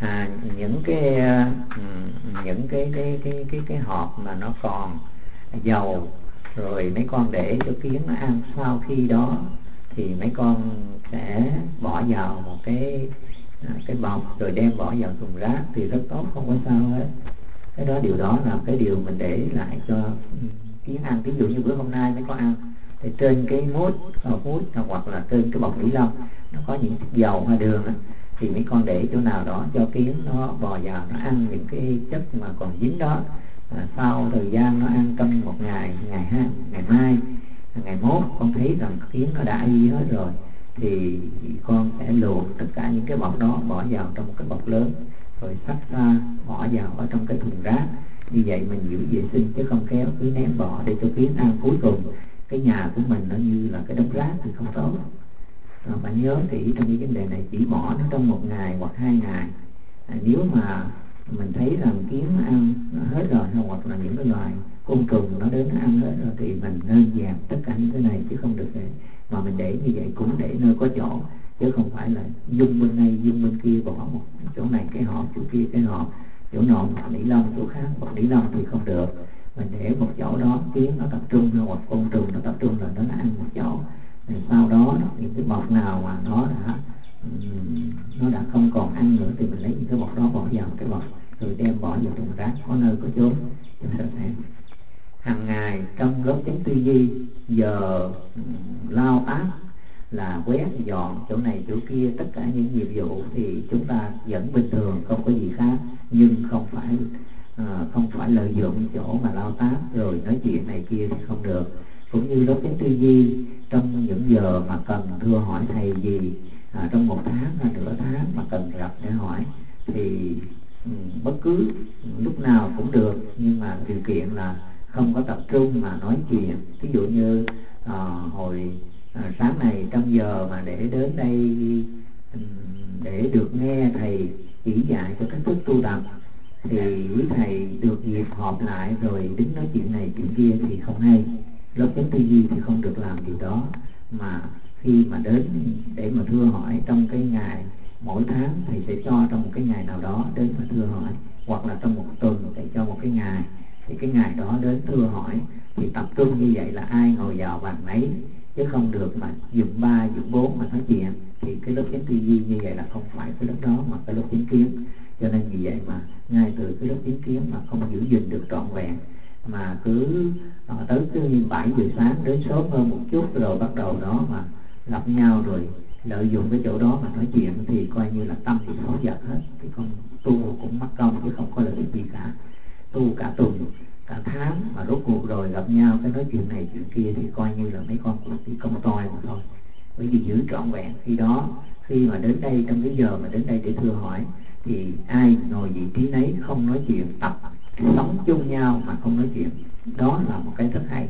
những cái hộp mà nó còn dầu rồi mấy con để cho kiến nó ăn, sau khi đó thì mấy con sẽ bỏ vào một cái bọc rồi đem bỏ vào thùng rác thì rất tốt, không có sao hết. Điều đó là cái điều mình để lại cho kiến ăn. Ví dụ như bữa hôm nay mấy con ăn thì trên cái mút hoặc là trên cái bọc ni lông nó có những chất dầu hay đường thì mấy con để chỗ nào đó cho kiến nó bò vào nó ăn những cái chất mà còn dính đó. Sau thời gian nó ăn trong một ngày hai, ngày mai, ngày mốt con thấy rằng kiến nó đã y hết rồi thì con sẽ luộc tất cả những cái bọc đó bỏ vào trong một cái bọc lớn rồi xách ra bỏ vào ở trong cái thùng rác. Như vậy mình giữ vệ sinh chứ không kéo cứ ném bỏ để cho kiến ăn, cuối cùng cái nhà của mình nó như là cái đống rác thì không tốt. Bạn nhớ kỹ trong cái vấn đề này, chỉ bỏ nó trong một ngày hoặc 2 ngày. Nếu mà mình thấy rằng kiến nó ăn nó hết rồi hoặc là những cái loài côn trùng nó đến nó ăn hết rồi thì mình nên dẹp tất cả những cái này, chứ không được để mà mình để như vậy, cũng để nơi có chỗ chứ không phải là dung bên này dung bên kia, bỏ một chỗ này cái hộp, chỗ kia cái hộp, chỗ nọ bọc ni lông, chỗ khác bọc ni lông thì không được. Mình để một chỗ đó kiến nó tập trung hoặc côn trùng nó tập trung là nó ăn một chỗ. Sau đó những cái bọc nào mà nó đã không còn ăn nữa thì mình lấy những cái bọc đó bỏ vào cái bọc rồi đem bỏ vào thùng rác có nơi có chốn cho sạch sẽ. Hàng ngày trong lớp chánh tư duy, giờ lao áp là quét dọn chỗ này chỗ kia, tất cả những nhiệm vụ thì chúng ta vẫn bình thường, không có gì khác, nhưng không phải lợi dụng chỗ mà lao tác rồi nói chuyện này kia thì không được. Cũng như lớp chánh tư duy, trong những giờ mà cần thưa hỏi thầy gì trong 1 tháng hay nửa tháng mà cần gặp để hỏi thì bất cứ lúc nào cũng được, nhưng mà điều kiện là không có tập trung mà nói chuyện. Ví dụ như hồi sáng này trong giờ mà để đến đây để được nghe thầy chỉ dạy cho cách thức tu tập thì quý thầy được dịp họp lại rồi đứng nói chuyện này chuyện kia thì không hay. Lớp chánh tư duy thì không được làm điều đó, mà khi mà đến để mà thưa hỏi trong cái ngày mỗi tháng thầy sẽ cho trong một cái ngày nào đó đến mà thưa hỏi, hoặc là trong một tuần thầy cho một cái ngày thì cái ngày đó đến thưa hỏi thì tập trung như vậy là ai ngồi vào bàn nấy, chứ không được mà dùng 3 dùng 4 mà nói chuyện. Thì cái lớp chánh tư duy như vậy là không phải cái lớp đó mà cái lớp chánh kiến. Cho nên vì vậy mà ngay từ cái lớp chánh kiến mà không giữ gìn được trọn vẹn, mà cứ tới cái 7 giờ sáng đến sớm hơn một chút rồi bắt đầu đó mà gặp nhau rồi lợi dụng cái chỗ đó mà nói chuyện thì coi như là tâm bị xấu giật hết. Thì con tu cũng mất công chứ không có lợi ích gì cả. Tu cả tuần cả tháng mà rốt cuộc rồi gặp nhau cái nói chuyện này chuyện kia thì coi như là mấy con cũng chỉ công toi mà thôi. Bởi vì giữ trọn vẹn khi mà đến đây trong cái giờ mà đến đây để thưa hỏi thì ai ngồi vị trí nấy, không nói chuyện, tập sống chung nhau mà không nói chuyện, đó là một cái rất hay.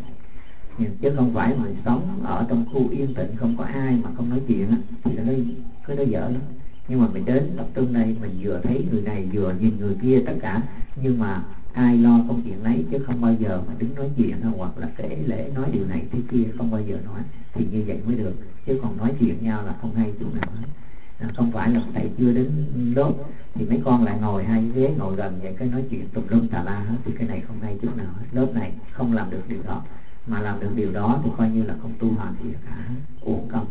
Chứ không phải mình sống ở trong khu yên tĩnh không có ai mà không nói chuyện thì cái đó dở lắm. Nhưng mà mình đến tập trung đây, mình vừa thấy người này vừa nhìn người kia tất cả, nhưng mà ai lo công chuyện nấy, chứ không bao giờ mà đứng nói chuyện hoặc là kể lễ nói điều này thế kia, không bao giờ nói. Thì như vậy mới được, chứ còn nói chuyện nhau là không hay chút nào hết. Không phải là thầy chưa đến lớp thì mấy con lại ngồi hai ghế ngồi gần vậy cái nói chuyện tùm lum tà la hết, thì cái này không hay chút nào hết. Lớp này không làm được điều đó, mà làm được điều đó thì coi như là không tu hành gì cả, uổng công.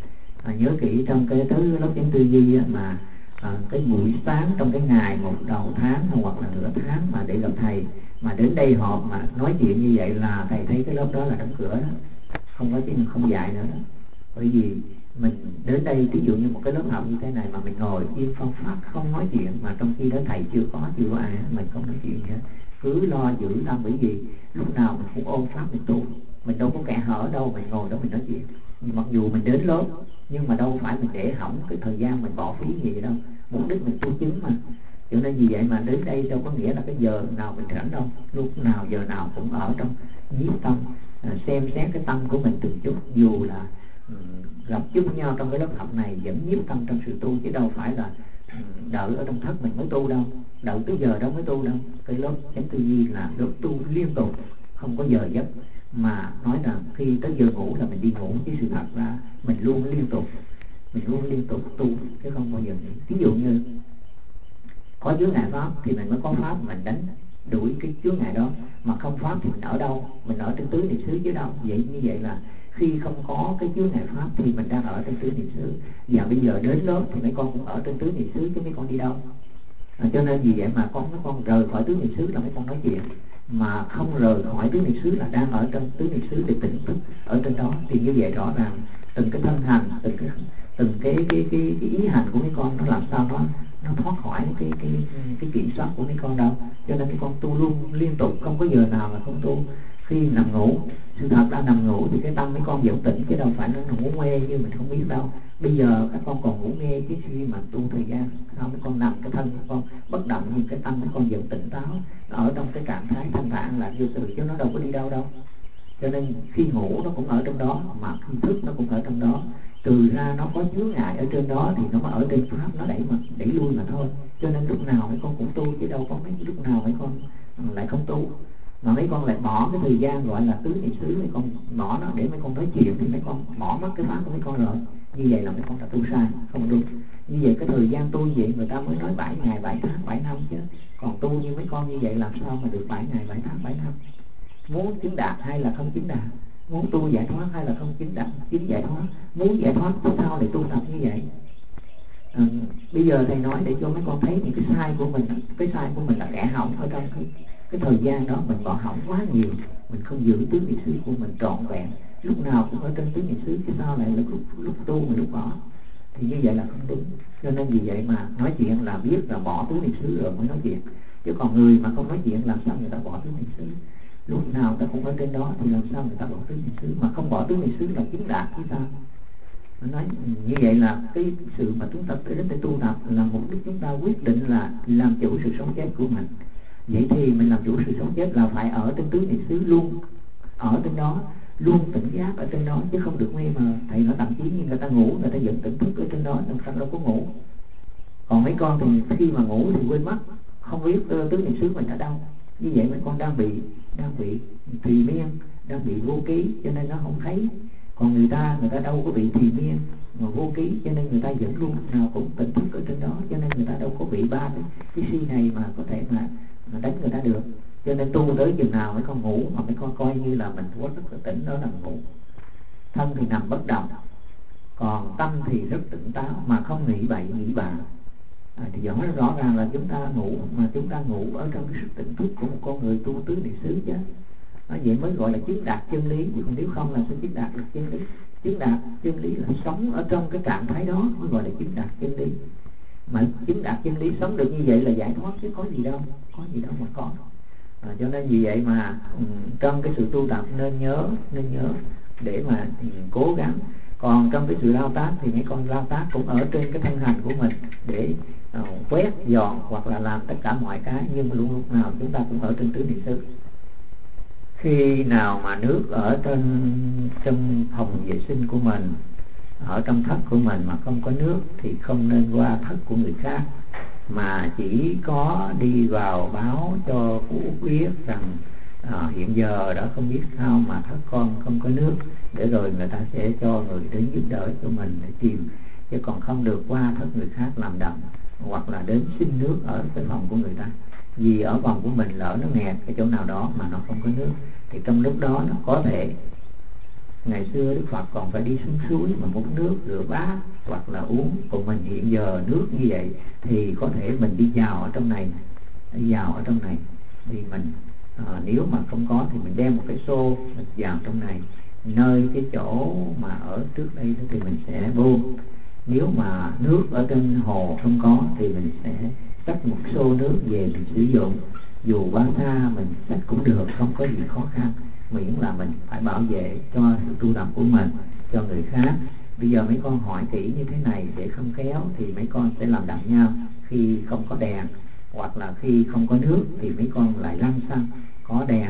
Nhớ kỹ trong cái thứ lớp chánh tư duy mà cái buổi sáng trong cái ngày một đầu tháng hoặc là nửa tháng mà để gặp thầy mà đến đây họp mà nói chuyện như vậy là thầy thấy cái lớp đó là đóng cửa đó, không có chứ không dạy nữa đó. Bởi vì mình đến đây ví dụ như một cái lớp học như thế này mà mình ngồi yên phong pháp không nói chuyện, mà trong khi đó thầy chưa có ai mình không nói chuyện nữa, cứ lo giữ tâm. Bởi vì lúc nào mình cũng ôn pháp mình tu, mình đâu có kẻ hở đâu, mình ngồi đó mình nói chuyện. Mặc dù mình đến lớp nhưng mà đâu phải mình để hỏng cái thời gian mình bỏ phí gì đâu, mục đích mình tu chứng mà. Cho nên vì vậy mà đến đây đâu có nghĩa là cái giờ nào mình rảnh đâu, lúc nào giờ nào cũng ở trong nhiếp tâm, xem xét cái tâm của mình từng chút. Dù là gặp chung nhau trong cái lớp học này vẫn nhiếp tâm trong sự tu, chứ đâu phải là đợi ở trong thất mình mới tu đâu, đợi tới giờ đó mới tu đâu. Cái lớp chánh tư duy là lớp tu liên tục, không có giờ giấc. Mà nói rằng khi tới giờ ngủ là mình đi ngủ, chứ sự thật ra mình luôn liên tục tu, chứ không bao giờ nghỉ. Ví dụ như Có chướng ngại pháp thì mình mới có pháp mình đánh đuổi cái chướng ngại đó, mà không pháp thì mình ở đâu? Mình ở trên tứ niệm xứ chứ đâu. Vậy như vậy là khi không có cái chướng ngại pháp thì mình đang ở trên tứ niệm xứ. Và bây giờ đến lớp thì mấy con cũng ở trên tứ niệm xứ chứ mấy con đi đâu. Cho nên vì vậy mà mấy con rời khỏi tứ niệm xứ là mấy con nói chuyện, mà không rời khỏi tứ niệm xứ là đang ở trong tứ niệm xứ để tỉnh thức ở trên đó. Thì như vậy rõ ràng từng cái thân hành, từng cái ý hành của mấy con nó làm sao nó thoát khỏi cái kiểm soát của mấy con đâu. Cho nên mấy con tu luôn liên tục, không có giờ nào mà không tu. Khi nằm ngủ, sự thật ra nằm ngủ thì cái tâm mấy con vẫn tỉnh chứ đâu phải nó ngủ mê như mình không biết đâu. Bây giờ các con còn ngủ mê chứ khi mà tu thời gian sao mấy con nằm cái thân mấy con bất động, nhưng cái tâm mấy con vẫn tỉnh táo, ở trong cái trạng thái thanh thản là vô sự chứ nó đâu có đi đâu đâu. Cho nên khi ngủ nó cũng ở trong đó, mà khi thức nó cũng ở trong đó. Trừ ra nó có chướng ngại ở trên đó thì nó mới ở trên pháp nó đẩy lui mà thôi. Cho nên lúc nào mấy con cũng tu chứ đâu có mấy lúc nào mấy con lại không tu. Mà mấy con lại bỏ cái thời gian gọi là tứ niệm xứ, mấy con bỏ nó để mấy con nói chuyện thì mấy con bỏ mất cái pháp của mấy con rồi. Như vậy là mấy con đã tu sai, không đúng. Như vậy cái thời gian tu vậy người ta mới nói 7 ngày 7 tháng 7 năm chứ. Còn tu như mấy con như vậy làm sao mà được 7 ngày 7 tháng 7 năm. Muốn chứng đạt hay là không chứng đạt, muốn tu giải thoát hay là không chứng đạt chứng giải thoát, muốn giải thoát tại sao lại tu tập như vậy. Bây giờ thầy nói để cho mấy con thấy những cái sai của mình. Cái sai của mình là kẻ hỏng ở trong cái thời gian đó mình bỏ hỏng quá nhiều, mình không giữ tứ niệm xứ của mình trọn vẹn, lúc nào cũng ở trên tứ niệm xứ chứ sao lại lúc tu mình lúc bỏ, thì như vậy là không đúng. Cho nên vì vậy mà nói chuyện là biết là bỏ tứ niệm xứ rồi mới nói chuyện, chứ còn người mà không nói chuyện làm sao người ta bỏ tứ niệm xứ. Lúc nào người ta cũng ở trên đó thì làm sao người ta bỏ tứ niệm xứ, mà không bỏ tứ niệm xứ là chứng đạt chứ sao. Nói như vậy là cái sự mà chúng ta đến để tu tập là mục đích chúng ta quyết định là làm chủ sự sống chết của mình. Vậy thì mình làm chủ sự sống chết là phải ở trên tứ niệm xứ luôn, ở trên đó luôn tỉnh giác ở trên đó, chứ không được mê mờ. Thầy nói thậm chí như người ta ngủ người ta vẫn tỉnh thức ở trên đó, làm sao đâu có ngủ. Còn mấy con thì khi mà ngủ thì quên mất, không biết tứ niệm xứ mình ở đâu. Như vậy mấy con đang bị trì miên, đang bị vô ký, cho nên nó không thấy. Còn người ta đâu có bị trì miên mà vô ký, cho nên người ta vẫn luôn nào cũng tỉnh thức ở trên đó, cho nên người ta đâu có bị ba cái si này mà có thể mà đánh người ta được. Cho nên tu tới chừng nào mấy con ngủ mà mấy con coi như là mình quá rất là tỉnh, đó là ngủ. Thân thì nằm bất động, còn tâm thì rất tỉnh táo mà không nghĩ bậy nghĩ bạ. Thì rõ ràng là chúng ta ngủ, mà chúng ta ngủ ở trong cái sự tỉnh thức của một con người tu tứ niệm xứ chứ. Vậy mới gọi là chứng đạt chân lý, chứ còn nếu không là sẽ chứng đạt được chân lý. Chứng đạt chân lý là sống ở trong cái trạng thái đó mới gọi là chứng đạt chân lý. Mà chứng đạt chân lý sống được như vậy là giải thoát chứ có gì đâu mà có. Cho nên vì vậy mà trong cái sự tu tập nên nhớ để mà cố gắng. Còn trong cái sự lao tác thì mấy con lao tác cũng ở trên cái thân hành của mình để quét dọn hoặc là làm tất cả mọi cái, nhưng mà lúc nào chúng ta cũng ở trên tứ niệm xứ. Khi nào mà nước ở trong phòng vệ sinh của mình, ở trong thất của mình mà không có nước thì không nên qua thất của người khác, mà chỉ có đi vào báo cho cô Út biết rằng hiện giờ đó không biết sao mà thất con không có nước, để rồi người ta sẽ cho người đến giúp đỡ cho mình để tìm, chứ còn không được qua thất người khác làm đậm, hoặc là đến xin nước ở cái phòng của người ta. Vì ở phòng của mình lỡ nó nghẹt cái chỗ nào đó mà nó không có nước, thì trong lúc đó nó có thể ngày xưa Đức Phật còn phải đi xuống suối mà múc nước rửa bát hoặc là uống, còn mình hiện giờ nước như vậy thì có thể mình đi vào ở trong này, thì mình nếu mà không có thì mình đem một cái xô mình vào trong này, nơi cái chỗ mà ở trước đây thì mình sẽ bơm. Nếu mà nước ở trên hồ không có thì mình sẽ xách một xô nước về mình sử dụng, dù bao xa mình xách cũng được, không có gì khó khăn, miễn là mình phải bảo vệ cho sự tu tập của mình, cho người khác. Bây giờ mấy con hỏi kỹ như thế này để không kéo thì mấy con sẽ làm đặng nhau. Khi không có đèn hoặc là khi không có nước thì mấy con lại lăn xăng. Có đèn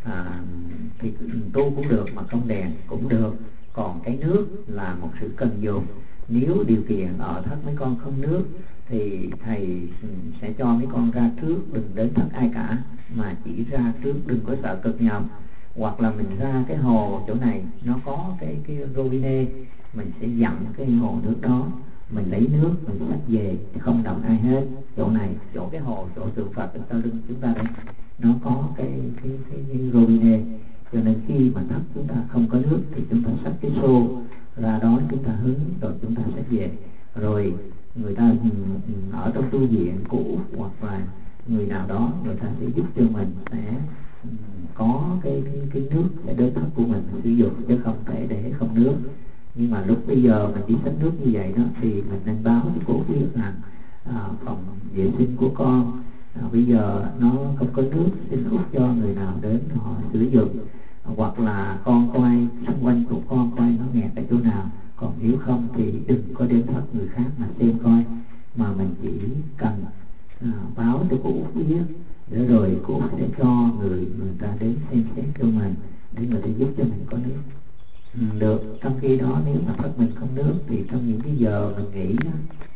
thì tu cũng được, mà không đèn cũng được. Còn cái nước là một sự cần dùng. Nếu điều kiện ở thất mấy con không nước thì thầy sẽ cho mấy con ra trước, đừng đến thất ai cả, mà chỉ ra trước, đừng có sợ cực nhọc. Hoặc là mình ra cái hồ chỗ này nó có cái robinet, mình sẽ dặn cái hồ nước đó, mình lấy nước mình xách về, không động ai hết. Chỗ này, chỗ cái hồ, chỗ tượng Phật ở sau lưng chúng ta đây, nó có cái robinet, cho nên khi mà thắp chúng ta không có nước thì chúng ta xách cái xô ra đó, chúng ta hứng rồi chúng ta xách về. Rồi người ta ở trong tu viện cũ hoặc là người nào đó, người ta sẽ giúp cho mình sẽ có cái nước để đến thắp của mình sử dụng, chứ không thể để không nước. Nhưng mà lúc bây giờ mình đi xách nước như vậy đó thì mình nên báo cho cô biết rằng phòng vệ sinh của con bây giờ nó không có nước, xin út cho người nào đến họ sử dụng, hoặc là con có ai xung quanh của con coi nó nghẹt ở chỗ nào, còn nếu không thì đừng có đến thắp người khác mà xem coi, mà mình chỉ cần báo cho cô út biết, để rồi cô út sẽ cho người ta đến xem xét cho mình, để người ta giúp cho mình có nước được. Trong khi đó nếu mà thất mình không nước thì trong những cái giờ mình nghỉ đó,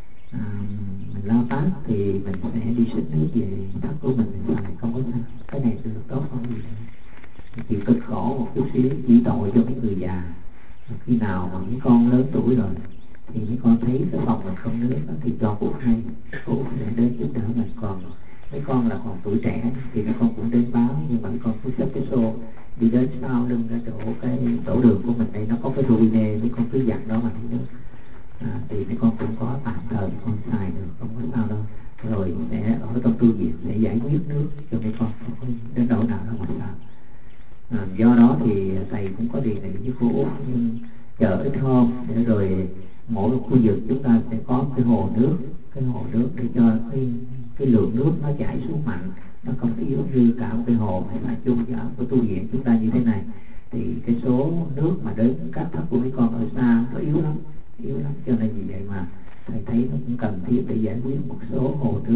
mình lao tác thì mình sẽ đi xách nước về thất của mình xài, không có sao. Cái này được tốt không gì đâu. Chỉ cực khổ một chút xíu, chỉ tội cho mấy người già. Khi nào mà mấy con lớn tuổi rồi thì mấy con thấy cái phòng mình không nước đó, thì cho cô hay, cô sẽ đến giúp đỡ mình. Còn mấy con là còn tuổi trẻ thì mấy con cũng đến báo, nhưng mà mấy con cứ xách cái xô đi đến sau lưng ra chỗ cái tổ đường của mình đây, nó có cái robinet, mấy con cứ dặn đó mà thấy nước. Thì mấy con cũng có tạm thời con xài được, không có sao đâu. Rồi sẽ ở trong tu viện sẽ giải quyết nước cho mấy con, không có đến đâu nào đâu mà sao. Do đó thì thầy cũng có đề nghị với cô Út nhưng chờ ít hôm, để rồi mỗi khu vực chúng ta sẽ có cái hồ nước để cho cái lượng nước nó chảy xuống mạnh, nó không yếu như cả một cái hồ hay là chung cho của tu viện chúng ta như thế này. Thì cái số nước mà đến các thất của mấy con ở xa nó yếu lắm, cho nên vì vậy mà thầy thấy nó cũng cần thiết để giải quyết một số hồ nước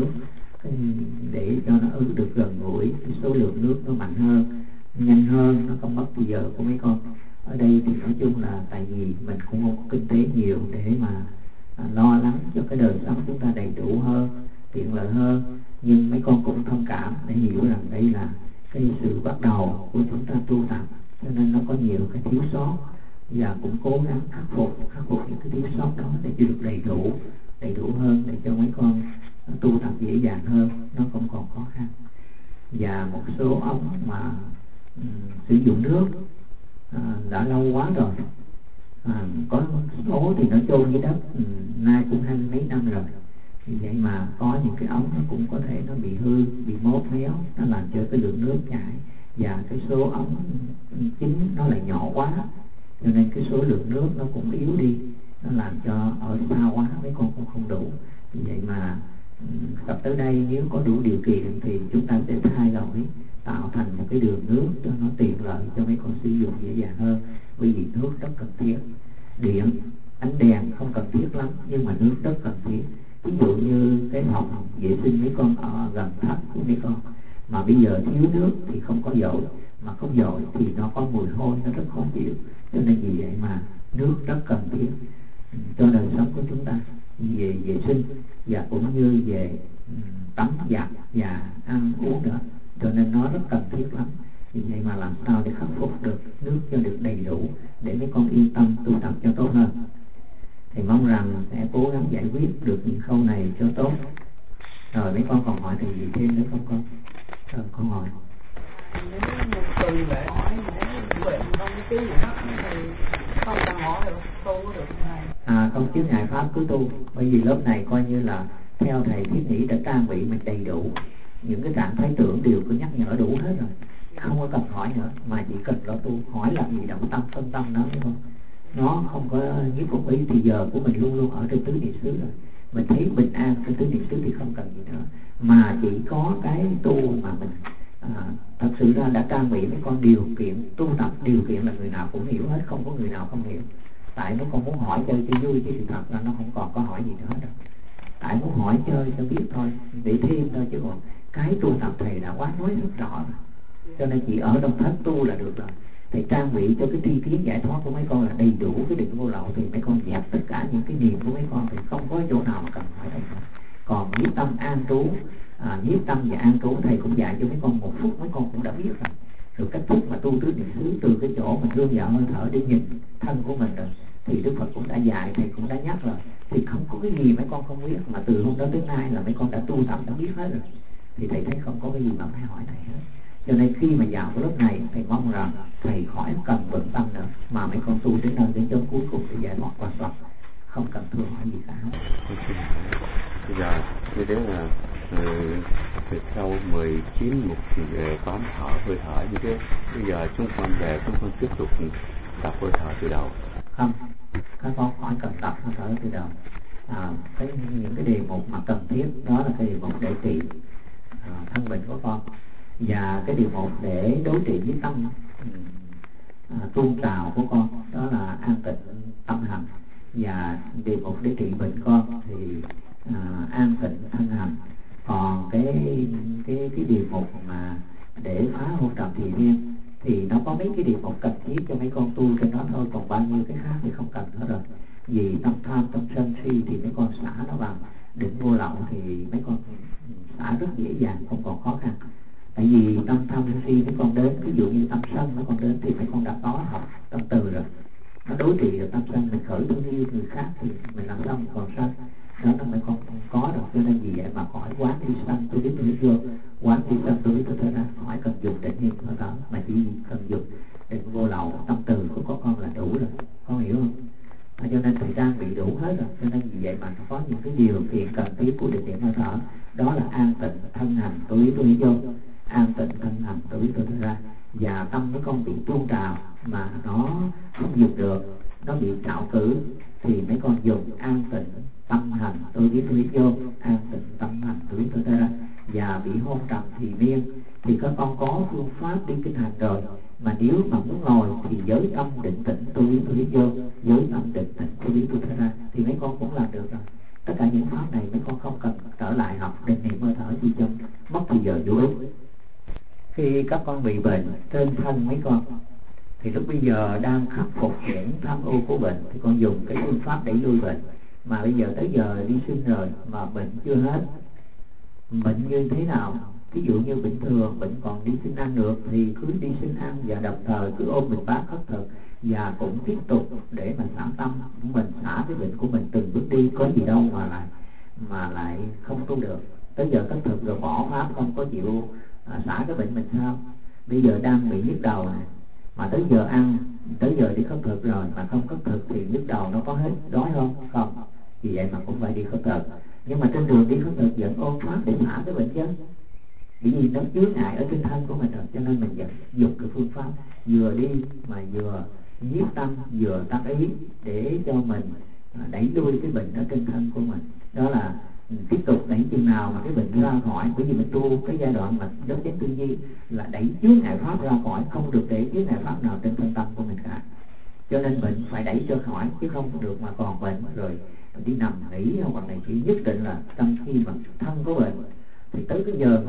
để cho nó ứng được gần gũi, cái số lượng nước nó mạnh hơn, nhanh hơn, nó không mất thời giờ của mấy con. Ở đây thì nói chung là tại vì mình cũng không có kinh tế nhiều để mà lo lắng cho cái đời sống chúng ta đầy đủ hơn, tiện lợi hơn, nhưng mấy con cũng thông cảm để hiểu rằng đây là cái sự bắt đầu của chúng ta tu tập, cho nên nó có nhiều cái thiếu sót, và cũng cố gắng khắc phục những cái thiếu sót đó để cho được đầy đủ hơn, để cho mấy con tu tập dễ dàng hơn, nó không còn khó khăn. Và một số ống mà sử dụng nước đã lâu quá rồi, có số thì nó chôn dưới đất nay cũng 20 mấy năm rồi. Vì vậy mà có những cái ống nó cũng có thể nó bị hư, bị mốt méo, nó làm cho cái lượng nước chảy, và cái số ống chính nó lại nhỏ quá, cho nên cái số lượng nước nó cũng yếu đi, nó làm cho ở xa quá mấy con cũng không đủ. Vì vậy mà tập tới đây nếu có đủ điều kiện thì chúng ta sẽ thay đổi, tạo thành một cái đường nước cho nó tiện lợi cho mấy con sử dụng dễ dàng hơn. Bởi vì nước rất cần thiết, điện ánh đèn không cần thiết lắm, nhưng mà nước rất cần thiết. Ví dụ như cái phòng vệ sinh mấy con ở gần thất của mấy con mà bây giờ thiếu nước thì không có dội, mà không dội thì nó có mùi hôi, nó rất khó chịu. Cho nên vì vậy mà nước rất cần thiết cho đời sống của chúng ta, về vệ sinh và cũng như về tắm giặt và ăn uống nữa, cho nên nó rất cần thiết lắm. Vì vậy mà làm sao để khắc phục được nước cho được đầy đủ để mấy con yên tâm tu tập cho tốt hơn. Thì mong rằng sẽ cố gắng giải quyết được những khâu này cho tốt. Rồi mấy con còn hỏi thì gì thêm nữa không con? Con hỏi. Nếu một từ để hỏi nếu bệnh không cái gì hết thì không cần hỏi được, tu có được không? Không chứa ngại pháp cứ tu. Bởi vì lớp này coi như là theo thầy Thiết Nghĩ đã trang bị mình đầy đủ, những cái trạng thái tưởng đều có nhắc nhở đủ hết rồi, không có cần hỏi nữa, mà chỉ cần lo tu. Hỏi làm gì động tâm, phân tâm nó đúng không? Nó không có nhiếp phục ý thì giờ của mình luôn luôn ở trên tứ niệm xứ rồi. Mình thấy bình an trên tứ niệm xứ thì không cần gì nữa, mà chỉ có cái tu mà mình thật sự ra đã trang bị mấy con điều kiện tu tập. Điều kiện là người nào cũng hiểu hết, không có người nào không hiểu. Tại mấy con muốn hỏi chơi cho vui, chứ sự thật là nó không còn có hỏi gì nữa đâu. Tại muốn hỏi chơi cho biết thôi, để thêm thôi, chứ còn cái tu tập thầy đã quá nói rất rõ rồi. Cho nên chỉ ở trong thất tu là được rồi. Thầy trang bị cho cái tri kiến giải thoát của mấy con là đầy đủ cái định vô lậu, thì mấy con dẹp tất cả những cái niệm của mấy con thì không có chỗ nào mà cần hỏi thầy nữa. Còn nhiếp tâm an trú, nhiếp tâm và an trú thầy cũng dạy cho mấy con 1 phút mấy con cũng đã biết rồi. Rồi cách thức mà tu tứ niệm xứ từ cái chỗ mình thương vào hơi thở để nhìn thân của mình rồi, thì Đức Phật cũng đã dạy, thầy cũng đã nhắc rồi, thì không có cái gì mấy con không biết, mà từ hôm đó tới nay là mấy con đã tu tập đã biết hết rồi, thì thầy thấy không có cái gì mà phải hỏi thầy hết. Cho nên khi mà vào cái lớp này, thầy mong rằng thầy khỏi cần bận tâm nữa, mà mấy con tu đến nơi đến chốn cuối cùng thì giải thoát hoàn toàn, không cần thương hỏi gì cả. Bây giờ như thế là sau 19 một quán thở hơi thở như thế, bây giờ chúng con về chúng con tiếp tục tập hơi thở từ đầu. Không, các con khỏi cần tập hơi thở từ đầu. Những cái đề mục mà cần thiết đó là cái đề mục để trị thân bệnh của con, và cái điều mục để đối trị với tâm tuôn trào của con đó là an tịnh tâm hành, và điều mục để trị bệnh con thì an tịnh thân hành. Còn cái điều mục mà để phá hôn trầm thì riêng thì nó có mấy cái điều mục cần thiết cho mấy con tu trên đó thôi, còn bao nhiêu cái khác thì không cần nữa rồi. Vì tâm tham tâm sân si thì mấy con xả nó bằng định vô lậu thì mấy con xả rất dễ dàng, không còn khó khăn. Tại vì tâm tham sân si mấy con đến, ví dụ như tâm sân mấy con đến thì mấy con đã có học tâm từ rồi, nó đối trị được tâm sân, mình khởi thương yêu người khác thì mình làm sao mình còn sân, đó là mấy con có được. Cho nên vì vậy mà hỏi quán đi sân tôi biết tôi vô, quán đi sân tôi biết tôi ra, hỏi cần dùng định niệm hơi thở, mà chỉ cần dùng định vô lậu tâm từ của con là đủ rồi, con hiểu không? Cho nên thầy trang bị đủ hết rồi. Cho nên vì vậy mà có những cái điều kiện cần thiết của định niệm hơi thở, đó là an tịnh thân hành tôi biết tôi vô, an tịnh thân hành tôi biết tôi ra, và tâm mấy con bị tuôn trào mà nó không dùng được, nó bị trạo cử thì mấy con dùng an tịnh tâm hành tôi biết vô, an tịnh tâm hành tôi biết tôi ra. Và bị hôn trầm thì miên thì các con có phương pháp đi kinh hành rồi, mà nếu mà muốn ngồi thì giới tâm định tĩnh tôi biết vô, giới tâm định tĩnh tôi biết tôi ra, thì mấy con cũng làm được rồi. Tất cả những pháp này mấy con không cần trở lại học định niệm hơi thở gì cho mất thời giờ vô ích. Khi các con bị bệnh trên thân mấy con thì lúc bây giờ đang khắc phục những tham ô của bệnh thì con dùng cái phương pháp đẩy lui bệnh, mà bây giờ tới giờ đi sinh rồi mà bệnh chưa hết. Bệnh như thế nào? Ví dụ như bình thường bệnh còn đi sinh ăn được thì cứ đi sinh ăn, và đồng thời cứ ôm mình bát khất thực, và cũng tiếp tục để mà xả tâm của mình, xả cái bệnh của mình từng bước đi. Có gì đâu mà lại không tu được. Tới giờ khất thực rồi bỏ pháp không có chịu xả cái bệnh mình sao? Bây giờ đang bị nhức đầu này, mà tới giờ ăn, tới giờ đi khất thực rồi mà không khất thực thì nhức đầu nó có hết đói không? Không. Vì vậy mà cũng phải đi khất thực. Nhưng mà trên đường đi khất thực vẫn ôm pháp để xả cái bệnh chứ, bởi vì nó chướng ngại ở trên thân của mình rồi. Cho nên mình vẫn dùng cái phương pháp vừa đi mà vừa nhiếp tâm, vừa tác ý để cho mình đẩy lui cái bệnh ở trên thân của mình. Đó là tiếp tục đẩy chừng nào mà cái bệnh ra khỏi. Bởi vì mình tu cái giai đoạn mà đốc chánh tư duy là đẩy chướng ngại pháp ra khỏi, không được để chướng ngại pháp nào trên thân tâm của mình cả. Cho nên bệnh phải đẩy cho khỏi, chứ không được mà còn bệnh rồi đi nằm nghỉ hoặc này chỉ. Nhất định là tâm khi mà thân có bệnh thì tới cái giờ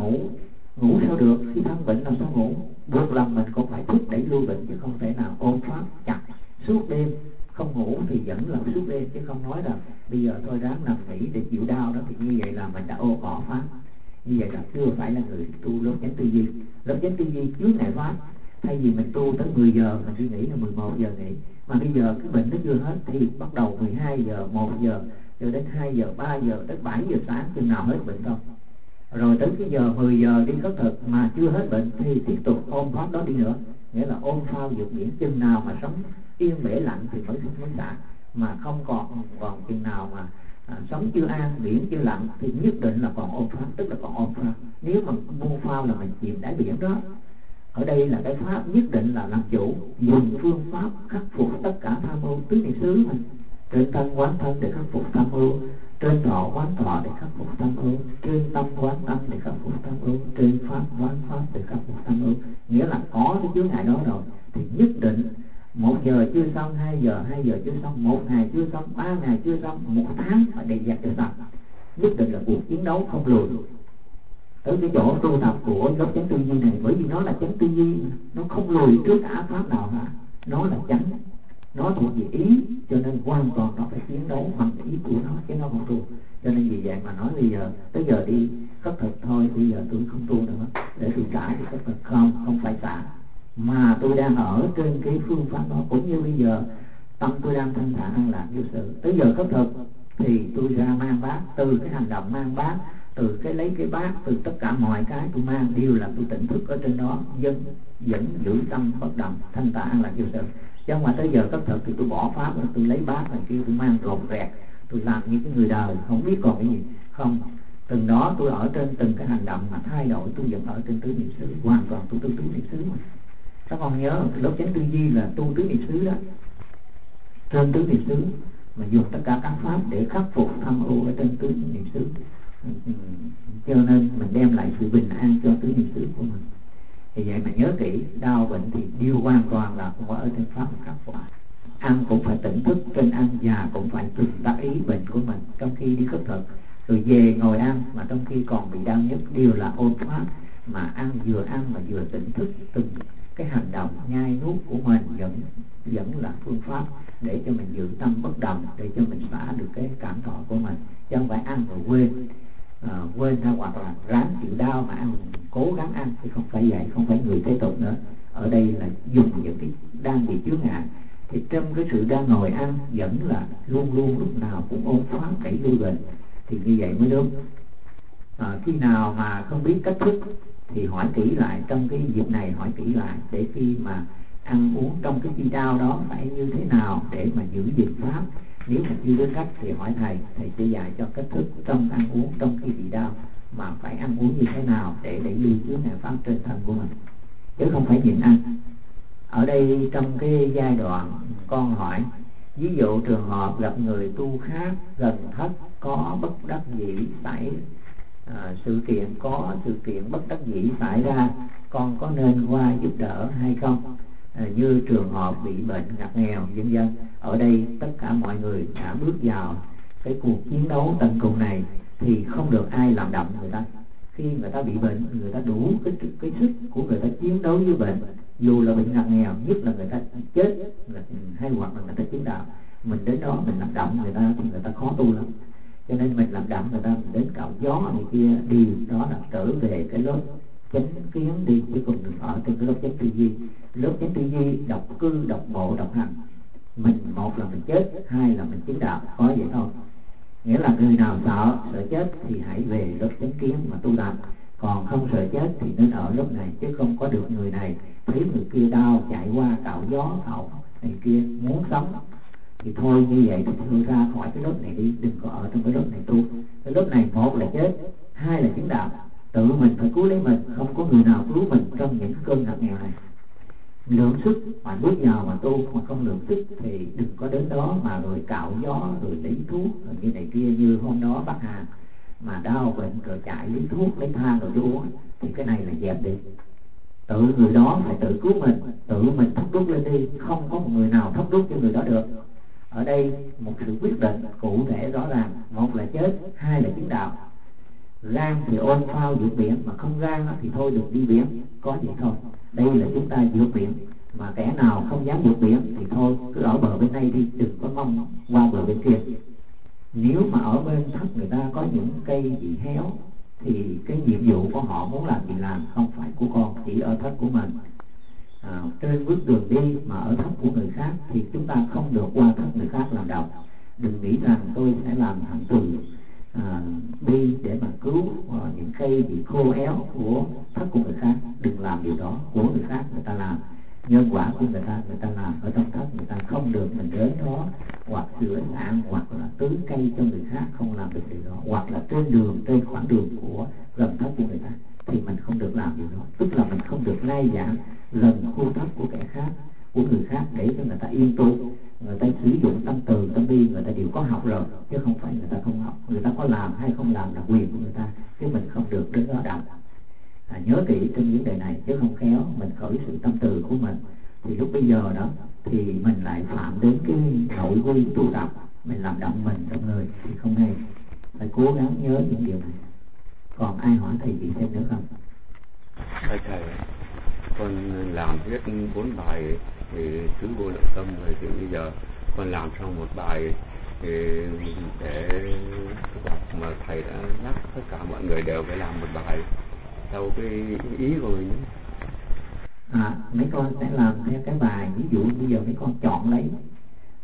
ngủ sao được, khi thân bệnh làm sao ngủ? Buộc lòng mình cũng phải thức đẩy lui bệnh, chứ không thể nào ôm pháp chặt suốt đêm không ngủ thì vẫn là suốt đêm, chứ không nói là bây giờ tôi ráng nằm nghỉ để chịu đau đó. Thì như vậy là mình đã ô bỏ pháp, như vậy là chưa phải là người tu lớp chánh tư duy. Lớp chánh tư duy trước ngày pháp, thay vì mình tu tới 10 giờ mình đi nghỉ là 11 giờ nghỉ, mà bây giờ cái bệnh nó chưa hết thì bắt đầu 12 giờ, 1 giờ rồi đến 2 giờ, 3 giờ đến 7 giờ sáng chừng nào hết bệnh không. Rồi tới cái giờ 10 giờ đi khất thực mà chưa hết bệnh thì tiếp tục ôm pháp đó đi nữa, nghĩa là ôm phao vượt biển. Chừng nào mà sống yên bể lạnh thì mới xả, mà không còn chừng nào mà sống chưa an, biển chưa lạnh thì nhất định là còn ôm pháp, tức là còn ôm phao. Nếu mà buông phao là mình chìm đáy biển đó. Ở đây là cái pháp nhất định là làm chủ, dùng phương pháp khắc phục tất cả tham ưu tứ niệm xứ mình. Trên thân quán thân để khắc phục tham ưu, trên thọ quán thọ để khắc phục tham ưu, trên tâm quán tâm để khắc phục tham ưu, trên pháp quán pháp để khắc phục tham ưu. Nghĩa là có cái chướng ngại đó rồi thì nhất định 1 giờ chưa xong, 2 giờ chưa xong, 1 ngày chưa xong, 3 ngày chưa xong, 1 tháng phải đầy dạt cho xong. Nhất định là cuộc chiến đấu không lùi. Ở cái chỗ tu tập của lớp chánh tư duy này, bởi vì nó là chánh tư duy, nó không lùi trước cả pháp nào cả, nó là chánh, nó thuộc về ý, cho nên hoàn toàn nó phải chiến đấu bằng ý của nó, chứ nó không tu. Cho nên vì vậy mà nói bây giờ tới giờ đi khất thực thôi, bây giờ tôi không tu nữa để tôi xả thì khất thực không phải xả, mà tôi đang ở trên cái phương pháp đó. Cũng như bây giờ tâm tôi đang thanh thản an lạc vô sự. Tới giờ khất thực thì tôi ra mang bát, từ cái hành động mang bát, từ cái lấy cái bát, từ tất cả mọi cái tôi mang đều là tôi tỉnh thức ở trên đó, vẫn giữ tâm bất động thanh thản an lạc vô sự. Chứ không phải tới giờ khất thực thì tôi bỏ pháp, tôi lấy bát này kia tôi mang rộn rẹt, tôi làm như cái người đời không biết còn cái gì. Không, từng đó tôi ở trên từng cái hành động mà thay đổi, tôi vẫn ở trên tứ niệm xứ, hoàn toàn tôi tu tứ niệm xứ mà. Các con nhớ cái lớp chánh tư duy là tu tứ niệm xứ đó, trên tứ niệm xứ mà dùng tất cả các pháp để khắc phục tham ô ở trên tứ niệm xứ. Cho nên mình đem lại sự bình an cho tứ niệm xứ của mình. Thì vậy mà nhớ kỹ, đau bệnh thì điều hoàn toàn là không có ở trên pháp khắc phục. Ăn cũng phải tỉnh thức trên ăn, già cũng phải từng tác ý bệnh của mình trong khi đi khất thực, rồi về ngồi ăn mà trong khi còn bị đau nhức đều là ôn pháp, mà ăn mà vừa tỉnh thức từng cái hành động nhai nuốt của mình vẫn là phương pháp để cho mình giữ tâm bất động, để cho mình xả được cái cảm thọ của mình, chứ không phải ăn rồi quên ra, hoặc là ráng chịu đau mà ăn, cố gắng ăn, chứ không phải vậy, không phải người thế tục nữa. Ở đây là dùng những cái đang bị chướng ngại, thì trong cái sự đang ngồi ăn vẫn là luôn luôn lúc nào cũng ôn pháp đẩy lui bệnh, thì như vậy mới đúng. Khi nào mà không biết cách thức thì hỏi kỹ lại, trong cái dịp này hỏi kỹ lại, để khi mà ăn uống trong cái chi đau đó phải như thế nào để mà giữ gìn pháp. Nếu mà chưa biết cách thì hỏi thầy sẽ dạy cho cách thức trong ăn uống trong khi bị đau mà phải ăn uống như thế nào để đẩy lui chướng ngại pháp trên thân của mình, chứ không phải nhịn ăn. Ở đây trong cái giai đoạn con hỏi, ví dụ trường hợp gặp người tu khác gần thất có bất đắc dĩ xảy sự kiện bất đắc dĩ xảy ra, con có nên qua giúp đỡ hay không? Như trường hợp bị bệnh ngặt nghèo vân vân. Ở đây tất cả mọi người đã bước vào cái cuộc chiến đấu tận cùng này thì không được ai làm động người ta. Khi người ta bị bệnh, người ta đủ cái sức của người ta chiến đấu với bệnh, dù là bệnh ngặt nghèo, nhất là người ta chết hay hoặc là người ta chứng đạo, mình đến đó mình làm động người ta thì người ta khó tu lắm. Cho nên mình làm động người ta, mình đến cạo gió này kia đi, đó là trở về cái lớp chánh kiến đi, chứ còn đừng ở trên cái lớp chánh tư duy. Lớp chánh tư duy độc cư, độc bộ, độc hành, mình một là mình chết, hai là mình chứng đạo, có vậy thôi. Nghĩa là người nào sợ chết thì hãy về lớp chánh kiến mà tu tập, còn không sợ chết thì nên ở lớp này, chứ không có được người này thấy người kia đau chạy qua cạo gió cạo này kia muốn sống thì thôi, như vậy thì thôi ra khỏi cái lớp này đi, đừng có ở trong cái lớp này tu. Cái lớp này một là chết, hai là chứng đạo, tự mình phải cứu lấy mình, không có người nào cứu mình trong những cơn ngặt nghèo này. Lượng sức mà bước vào mà tu, mà không lượng sức thì đừng có đến đó mà rồi cạo gió rồi lấy thuốc rồi như này kia. Như hôm đó bác Hà mà đau bệnh rồi chạy lấy thuốc lấy thang rồi uống thì cái này là dẹp đi. Tự người đó phải tự cứu mình, tự mình thắp đuốc lên đi, không có một người nào thắp đuốc cho người đó được. Ở đây một sự quyết định cụ thể rõ ràng, một là chết, hai là chứng đạo. Gan thì ôm phao vượt biển, mà không gan thì thôi đừng đi biển, có gì thôi. Đây là chúng ta vượt biển, mà kẻ nào không dám vượt biển thì thôi cứ ở bờ bên đây đi, đừng có mong qua bờ bên kia. Nếu mà ở bên thấp người ta có những cây bị héo thì cái nhiệm vụ của họ muốn làm gì làm, không phải của con, chỉ ở thấp của mình. Trên bước đường đi mà ở thấp của người khác thì chúng ta không được qua thấp người khác làm đầu. Đừng nghĩ rằng tôi sẽ làm hạnh từ đi để mà cứu những cây bị khô héo của thấp của người khác. Đừng làm điều đó, của người khác người ta làm, nhân quả của người ta làm ở trong thấp, người ta không được mình đến đó hoặc sửa nạn hoặc là tưới cây cho người khác, không làm được điều đó. Hoặc là trên đường, trên khoảng đường của gần thấp của người ta thì mình không được làm điều đó, tức là mình không được lai giảng gần khu thấp của kẻ khác, của người khác, để cho người ta yên tu. Người ta sử dụng tâm từ tâm bi, người ta đều có học rồi, chứ không phải người ta không học. Người ta có làm hay không làm là quyền của người ta, chứ mình không được đến đó động. Nhớ kỹ trong vấn đề này, chứ không khéo mình khởi sự tâm từ của mình thì lúc bây giờ đó thì mình lại phạm đến cái nội quy tu tập, mình làm động mình trong người thì không hay. Phải cố gắng nhớ những điều này. Còn ai hỏi thầy gì thêm nữa không? Thầy, con làm hết 4 bài thì tứ vô lượng tâm rồi, thì bây giờ con làm xong một bài thì để mà thầy đã nhắc tất cả mọi người đều phải làm một bài theo cái ý của mình. Mấy con sẽ làm theo cái bài, ví dụ bây giờ mấy con chọn lấy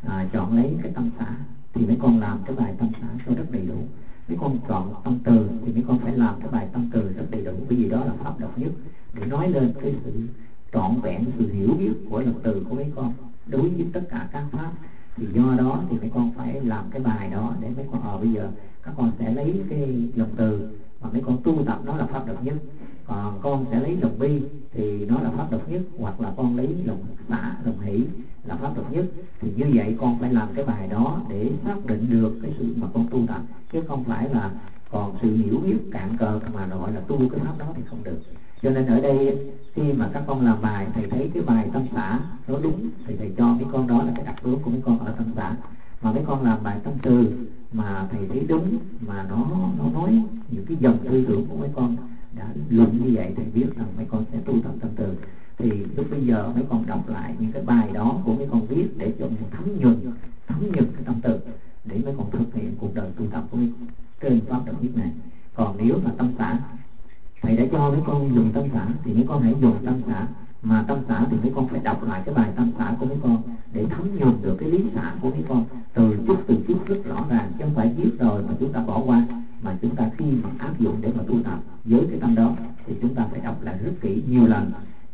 chọn lấy cái tâm xả thì mấy con làm cái bài tâm xả cho rất đầy đủ. Mấy con chọn tâm từ thì mấy con phải làm cái bài tâm từ rất đầy đủ, bởi vì đó là pháp độc nhất để nói lên cái sự trọn vẹn, sự hiểu biết của lục từ của mấy con đối với tất cả các pháp. Thì do đó thì mấy con phải làm cái bài đó để mấy con bây giờ các con sẽ lấy cái lục từ mà mấy con tu tập nó là pháp độc nhất, còn con sẽ lấy lòng bi thì nó là pháp độc nhất, hoặc là con lấy lòng xả, lòng hỷ là pháp độc nhất. Thì như vậy con phải làm cái bài đó để xác định được cái sự mà con tu tập, chứ không phải là còn sự hiểu biết cạn cờ mà gọi là tu cái pháp đó thì không được. Cho nên ở đây khi mà các con làm bài, thầy thấy cái bài tâm xả nó đúng thì thầy cho mấy con đó là cái đặc tướng của mấy con ở tâm xả. Mà mấy con làm bài tâm từ mà thầy thấy đúng, mà nó nói những cái dòng tư tưởng của mấy con đã luận như vậy, thầy biết rằng mấy con sẽ tu tập tâm từ. Thì lúc bây giờ mấy con đọc lại những cái bài đó của mấy con viết để cho một thấm nhuần cái tâm từ, để mấy con thực hiện cuộc đời tu tập của mấy con trên pháp độc nhất này. Còn nếu mà tâm xả, thầy đã cho mấy con dùng tâm xả thì mấy con hãy dùng tâm xả. Mà tâm xả thì mấy con phải đọc lại cái bài tâm xả của mấy con để thấm nhuần được cái lý xả của mấy con từ chút rất rõ ràng, chứ không phải viết rồi mà chúng ta bỏ qua. Mà chúng ta khi mà áp dụng để mà tu tập với cái tâm đó thì chúng ta phải đọc lại rất kỹ nhiều lần,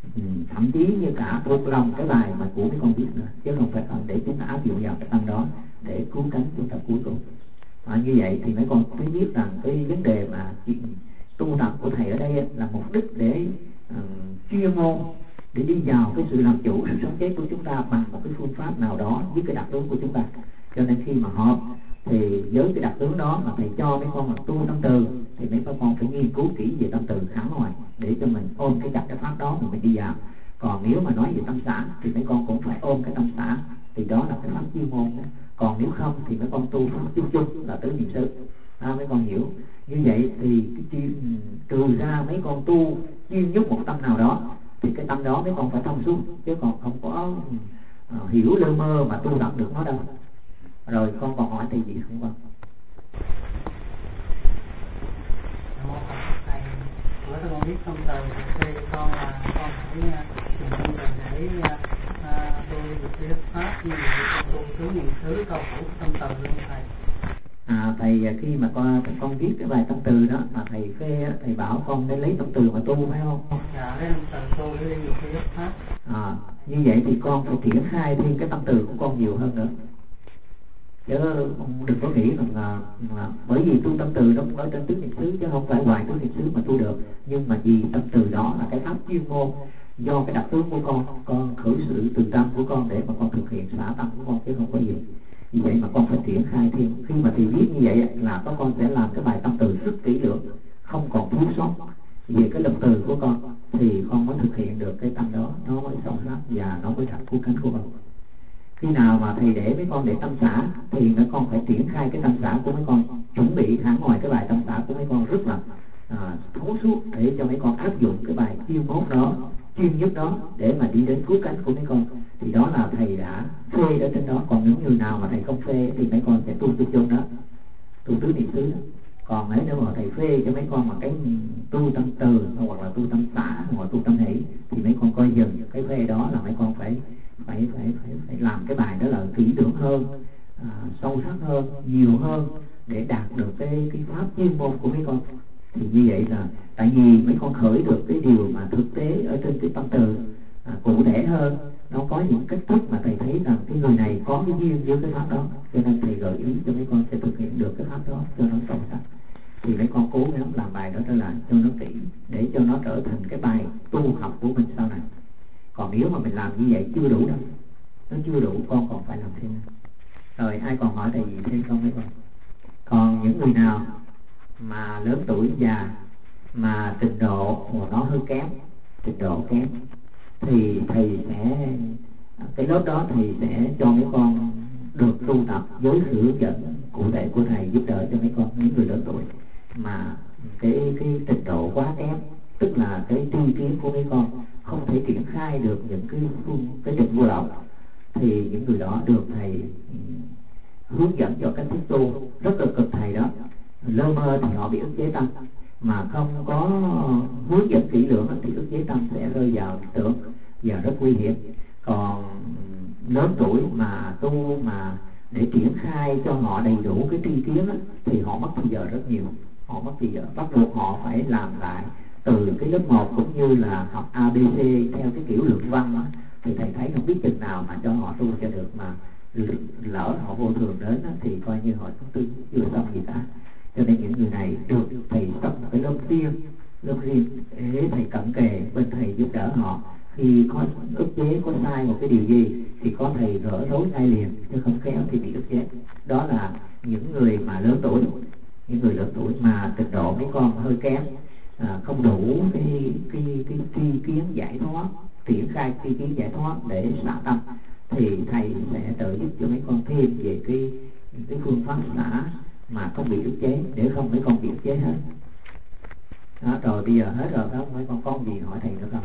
thậm chí như cả thuộc lòng cái bài mà của mấy con viết nữa, chứ không phải để chúng ta áp dụng vào cái tâm đó để cứu cánh chúng ta cuối cùng. Như vậy thì mấy con phải biết rằng cái vấn đề mà tu tập của thầy ở đây là mục đích để chuyên môn, để đi vào cái sự làm chủ sự sống chết của chúng ta bằng một cái phương pháp nào đó với cái đặc tướng của chúng ta. Cho nên khi mà họp thì với cái đặc tướng đó mà thầy cho mấy con là tu tâm từ thì mấy con phải nghiên cứu kỹ về tâm từ khá ngoài để cho mình ôm cái chặt cái pháp đó mà mình đi vào. Còn nếu mà nói về tâm xả thì mấy con cũng phải ôm cái tâm xả, thì đó là cái pháp chuyên môn đó. Còn nếu không thì mấy con tu pháp chung là tứ niệm xứ. Mấy con hiểu như vậy thì trừ ra mấy con tu chuyên nhất một tâm nào đó thì cái tâm đó mấy con phải thông suốt, chứ còn không có hiểu lơ mơ mà tu tập được nó đâu. Rồi con còn hỏi thầy gì không con? Thầy, bữa tôi con biết tâm từ thì con là con phải dùng tâm từ để tôi được pháp như vậy, tu tứ niệm xứ câu khẩu tâm từ luôn thầy. Thầy khi mà con viết cái bài tâm từ đó mà thầy phê, thầy bảo con nên lấy tâm từ mà tu phải không? Dạ, lấy tâm từ tu để dùng cái giúp pháp. Như vậy thì con phải triển khai thêm cái tâm từ của con nhiều hơn nữa, chứ đừng có nghĩ rằng bởi vì tu tâm từ nó cũng ở trên tứ niệm xứ chứ không phải ngoài tứ niệm xứ mà tu được. Nhưng mà vì tâm từ đó là cái pháp chuyên môn, do cái đặc tướng của con khởi sự từ tâm của con để mà con thực hiện xả tâm của con, chứ không có gì. Vì vậy mà con phải triển khai thêm. Khi mà thầy viết như vậy là các con sẽ làm cái bài tâm từ rất kỹ lưỡng, không còn thiếu sót về cái động từ của con, thì con mới thực hiện được cái tâm đó, nó mới sâu sắc và nó mới thành cứu cánh của con. Khi nào mà thầy để mấy con để tâm xả thì mấy con phải triển khai cái tâm xả của mấy con, chuẩn bị hẳn ngoài cái bài tâm xả của mấy con rất là thấu suốt để cho mấy con áp dụng cái bài chuyên môn đó, chuyên nhất đó để mà đi đến cứu cánh của mấy con. Thì đó là thầy đã phê ở trên đó. Còn những người nào mà thầy không phê thì mấy con sẽ tu tư chung đó, tu tứ niệm xứ đó. Còn nếu mà thầy phê cho mấy con mà cái tu tâm từ hoặc là tu tâm xả hoặc là tu tâm hỷ thì mấy con coi dừng cái phê đó, là mấy con phải làm cái bài đó là kỹ lưỡng hơn, sâu sắc hơn, nhiều hơn để đạt được cái pháp chuyên môn của mấy con. Thì như vậy là tại vì mấy con khởi được cái điều mà thực tế ở trên cái tâm từ cụ thể hơn, nó có những cách thức mà thầy thấy rằng cái người này có cái duyên với cái pháp đó, cho nên thầy gợi ý cho mấy con sẽ thực hiện được cái pháp đó cho nó sâu sắc. Thì mấy con cố gắng làm bài đó trở lại cho nó kỹ để cho nó trở thành cái bài tu học của mình sau này. Còn nếu mà mình làm như vậy chưa đủ đâu, nó chưa đủ, con còn phải làm thêm. Rồi ai còn hỏi thầy gì thêm không mấy con? Còn những người nào mà lớn tuổi già mà trình độ của nó hơi kém, trình độ kém, thì thầy sẽ cái lớp đó thầy sẽ cho mấy con được tu tập với sự hướng dẫn cụ thể của thầy, giúp đỡ cho mấy con những người lớn tuổi mà cái trình độ quá kém, tức là cái tri kiến của mấy con không thể triển khai được những cái trình vô lậu, thì những người đó được thầy hướng dẫn cho cách thức tu rất là cực. Thầy đó lơ mơ thì họ bị ức chế tâm, mà không có hướng dẫn kỹ lưỡng thì ức chế tâm sẽ rơi vào tưởng và rất nguy hiểm. Còn lớn tuổi mà tu mà để triển khai cho họ đầy đủ cái tri kiến á, thì họ mất thời giờ rất nhiều. Họ mất thời giờ, bắt buộc họ phải làm lại từ cái lớp 1 cũng như là học ABC theo cái kiểu luận văn á, thì thầy thấy không biết chừng nào mà cho họ tu cho được, mà lỡ họ vô thường đến á, thì coi như họ cũng chưa xong gì cả. Cho nên những người này được thầy tập một cái lớp riêng để thầy cận kề bên thầy giúp đỡ họ. Khi có ức chế, có sai một cái điều gì thì có thầy gỡ rối ngay liền, chứ không khéo thì bị ức chế. Đó là những người mà lớn tuổi, những người lớn tuổi mà trình độ mấy con hơi kém, không đủ cái tri kiến giải thoát, triển khai tri kiến giải thoát để xả tâm, thì thầy sẽ trợ giúp cho mấy con thêm về cái phương pháp xả mà không bị ức chế, để không mấy con bị ức chế hết. Đó, rồi bây giờ hết rồi đó, mấy con có gì hỏi thầy nữa không?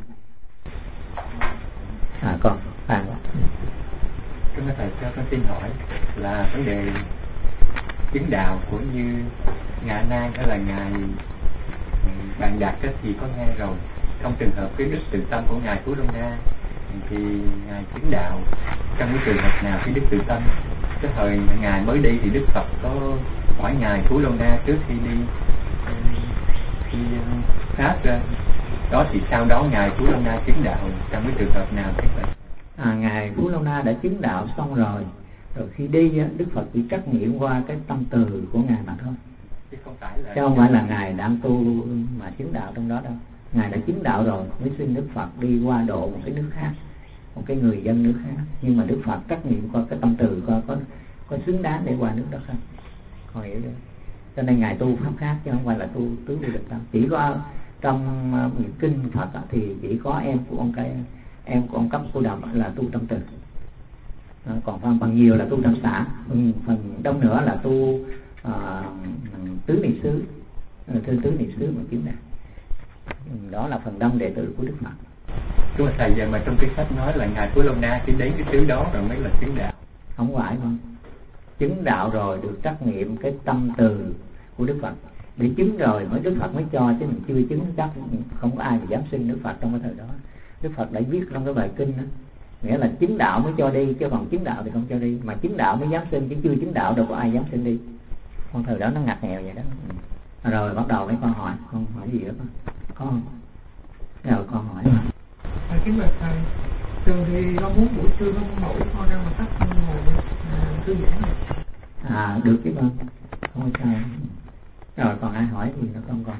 Con Phan. Kính thưa thầy, cho con xin hỏi là vấn đề chứng đạo của như ngài Nan hay là ngài Bàn Đạt thì có nghe rồi. Trong trường hợp cái đức tự tâm của ngài Phú Lô Na thì ngài chứng đạo trong cái trường hợp nào? Cái đức tự tâm cái thời ngài mới đi thì Đức Phật có hỏi ngài Phú Lô Na trước khi đi phát ra đó, thì sau đó ngài Phú Lô Na chứng đạo trong cái trường hợp nào thế vậy? Ngài Phú Lô Na đã chứng đạo xong rồi khi đi á, Đức Phật chỉ trắc nghiệm qua cái tâm từ của ngài mà thôi, chứ không phải là ngài đang tu mà chứng đạo trong đó đâu. Ngài đã chứng đạo rồi mới xin Đức Phật đi qua độ một cái nước khác, một cái người dân nước khác, nhưng mà Đức Phật trắc nghiệm qua cái tâm từ coi có xứng đáng để qua nước đó không. Con hiểu được. Cho nên ngài tu pháp khác chứ không phải là tu tứ vô địch tâm. Chỉ có trong kinh Phật thì chỉ có em của ông Cấp Cô Độc là tu tâm từ, còn phần nhiều là tu tâm xả, phần đông nữa là tu tứ niệm xứ, tứ niệm xứ mà chứng đạt. Đó là phần đông đệ tử của Đức Phật. Thưa thầy, giờ mà trong cái sách nói là ngài Phú Lô Na khi đến cái xứ đó rồi mới là chứng đạo. Không phải không? Chứng đạo rồi được trắc nghiệm cái tâm từ của Đức Phật, để chứng rồi mới Đức Phật mới cho, chứ mình chưa chứng chắc không có ai mà dám xưng Đức Phật trong cái thời đó. Đức Phật đã viết trong cái bài kinh đó, nghĩa là chứng đạo mới cho đi, chứ còn chứng đạo thì không cho đi, mà chứng đạo mới dám xưng, chứ chưa chứng đạo đâu có ai dám xưng đi. Con thời đó nó ngặt nghèo vậy đó. Rồi bắt đầu mấy con hỏi, con hỏi gì đó con? Rồi con hỏi mà. Kính bạch thầy, thường thì con muốn buổi trưa con nổi con ra mà tắt ngồi thư giãn này. Được chứ con, không có sao. Rồi còn ai hỏi gì nữa không con?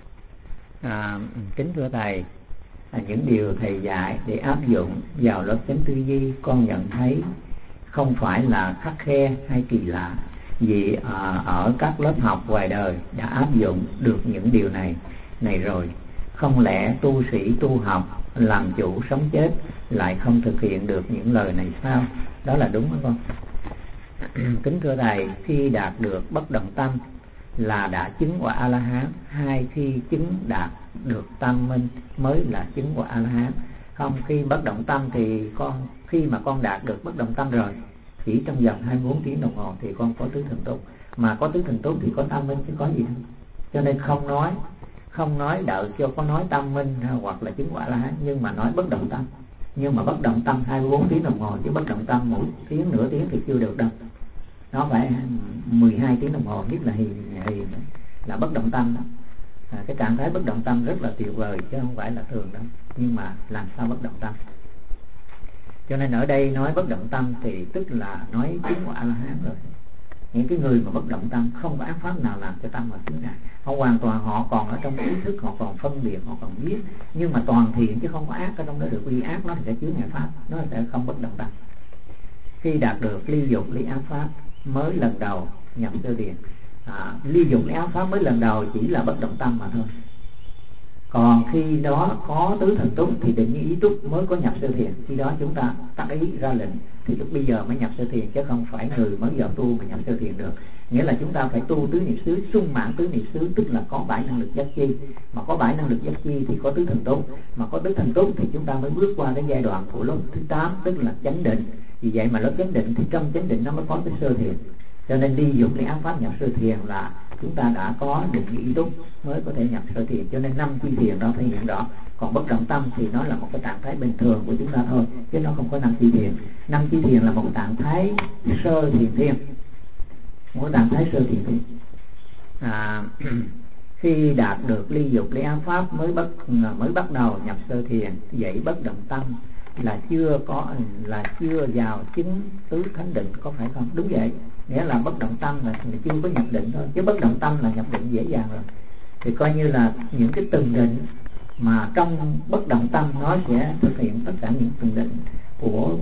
Kính thưa thầy, những điều thầy dạy để áp dụng vào lớp chánh tư duy, con nhận thấy không phải là khắt khe hay kỳ lạ, vì ở các lớp học ngoài đời đã áp dụng được những điều này rồi. Không lẽ tu sĩ tu học làm chủ sống chết lại không thực hiện được những lời này sao? Đó là đúng không con? Kính thưa thầy, khi đạt được bất động tâm là đã chứng quả A-la-hán, hay khi chứng đạt được tam minh mới là chứng quả A-la-hán? Không, khi bất động tâm thì khi mà con đạt được bất động tâm rồi, chỉ trong vòng 24 tiếng đồng hồ thì con có tứ thần túc, mà có tứ thần túc thì có tam minh chứ có gì đâu. Cho nên không nói đợi cho có nói tam minh hoặc là chứng quả A-la-hán, nhưng mà nói bất động tâm. Nhưng mà bất động tâm 24 tiếng đồng hồ, chứ bất động tâm mỗi tiếng nửa tiếng thì chưa được đâu. Nó phải 12 tiếng đồng hồ, nhất là hiền là bất động tâm đó. Cái trạng thái bất động tâm rất là tuyệt vời chứ không phải là thường đâu. Nhưng mà làm sao bất động tâm? Cho nên ở đây nói bất động tâm thì tức là nói chứng quả A-la-hán rồi. Những cái người mà bất động tâm không có ác pháp nào làm cho tâm họ chứng đạt. Họ hoàn toàn, họ còn ở trong ý thức, họ còn phân biệt, họ còn biết, nhưng mà toàn thiện chứ không có ác ở trong đó được. Ly ác nó thì sẽ chứa ngại pháp, nó sẽ không bất động tâm. Khi đạt được ly dục ly ác pháp mới lần đầu nhập sơ thiền. Ly dục ly ác pháp mới lần đầu chỉ là bất động tâm mà thôi. Còn khi đó có tứ thần túc thì định ý túc mới có nhập sơ thiền. Khi đó chúng ta tác ý ra lệnh thì lúc bây giờ mới nhập sơ thiền, chứ không phải người mới vào tu mà nhập sơ thiền được. Nghĩa là chúng ta phải tu tứ niệm xứ, sung mãn tứ niệm xứ, tức là có 7 năng lực giác chi. Mà có 7 năng lực giác chi thì có tứ thần túc. Mà có tứ thần túc thì chúng ta mới bước qua cái giai đoạn của lớp thứ 8, tức là chánh định. Vì vậy mà lớp chánh định thì trong chánh định nó mới có cái sơ thiền. Cho nên ly dục ly ác pháp nhập sơ thiền là chúng ta đã có định ý túc mới có thể nhập sơ thiền. Cho nên 5 chi thiền đó thể hiện rõ. Còn bất động tâm thì nó là một cái trạng thái bình thường của chúng ta thôi, chứ nó không có 5 chi thiền. 5 chi thiền là một trạng thái sơ thiền thiên, một trạng thái sơ thiền thiên. Khi đạt được ly dục ly ác pháp mới bắt đầu nhập sơ thiền. Vậy bất động tâm là chưa vào chứng tứ thánh định, có phải không? Đúng vậy, nghĩa là bất động tâm là chưa có nhập định thôi, chứ bất động tâm là nhập định dễ dàng rồi. Thì coi như là những cái từng định mà trong bất động tâm nó sẽ thực hiện tất cả những từng định của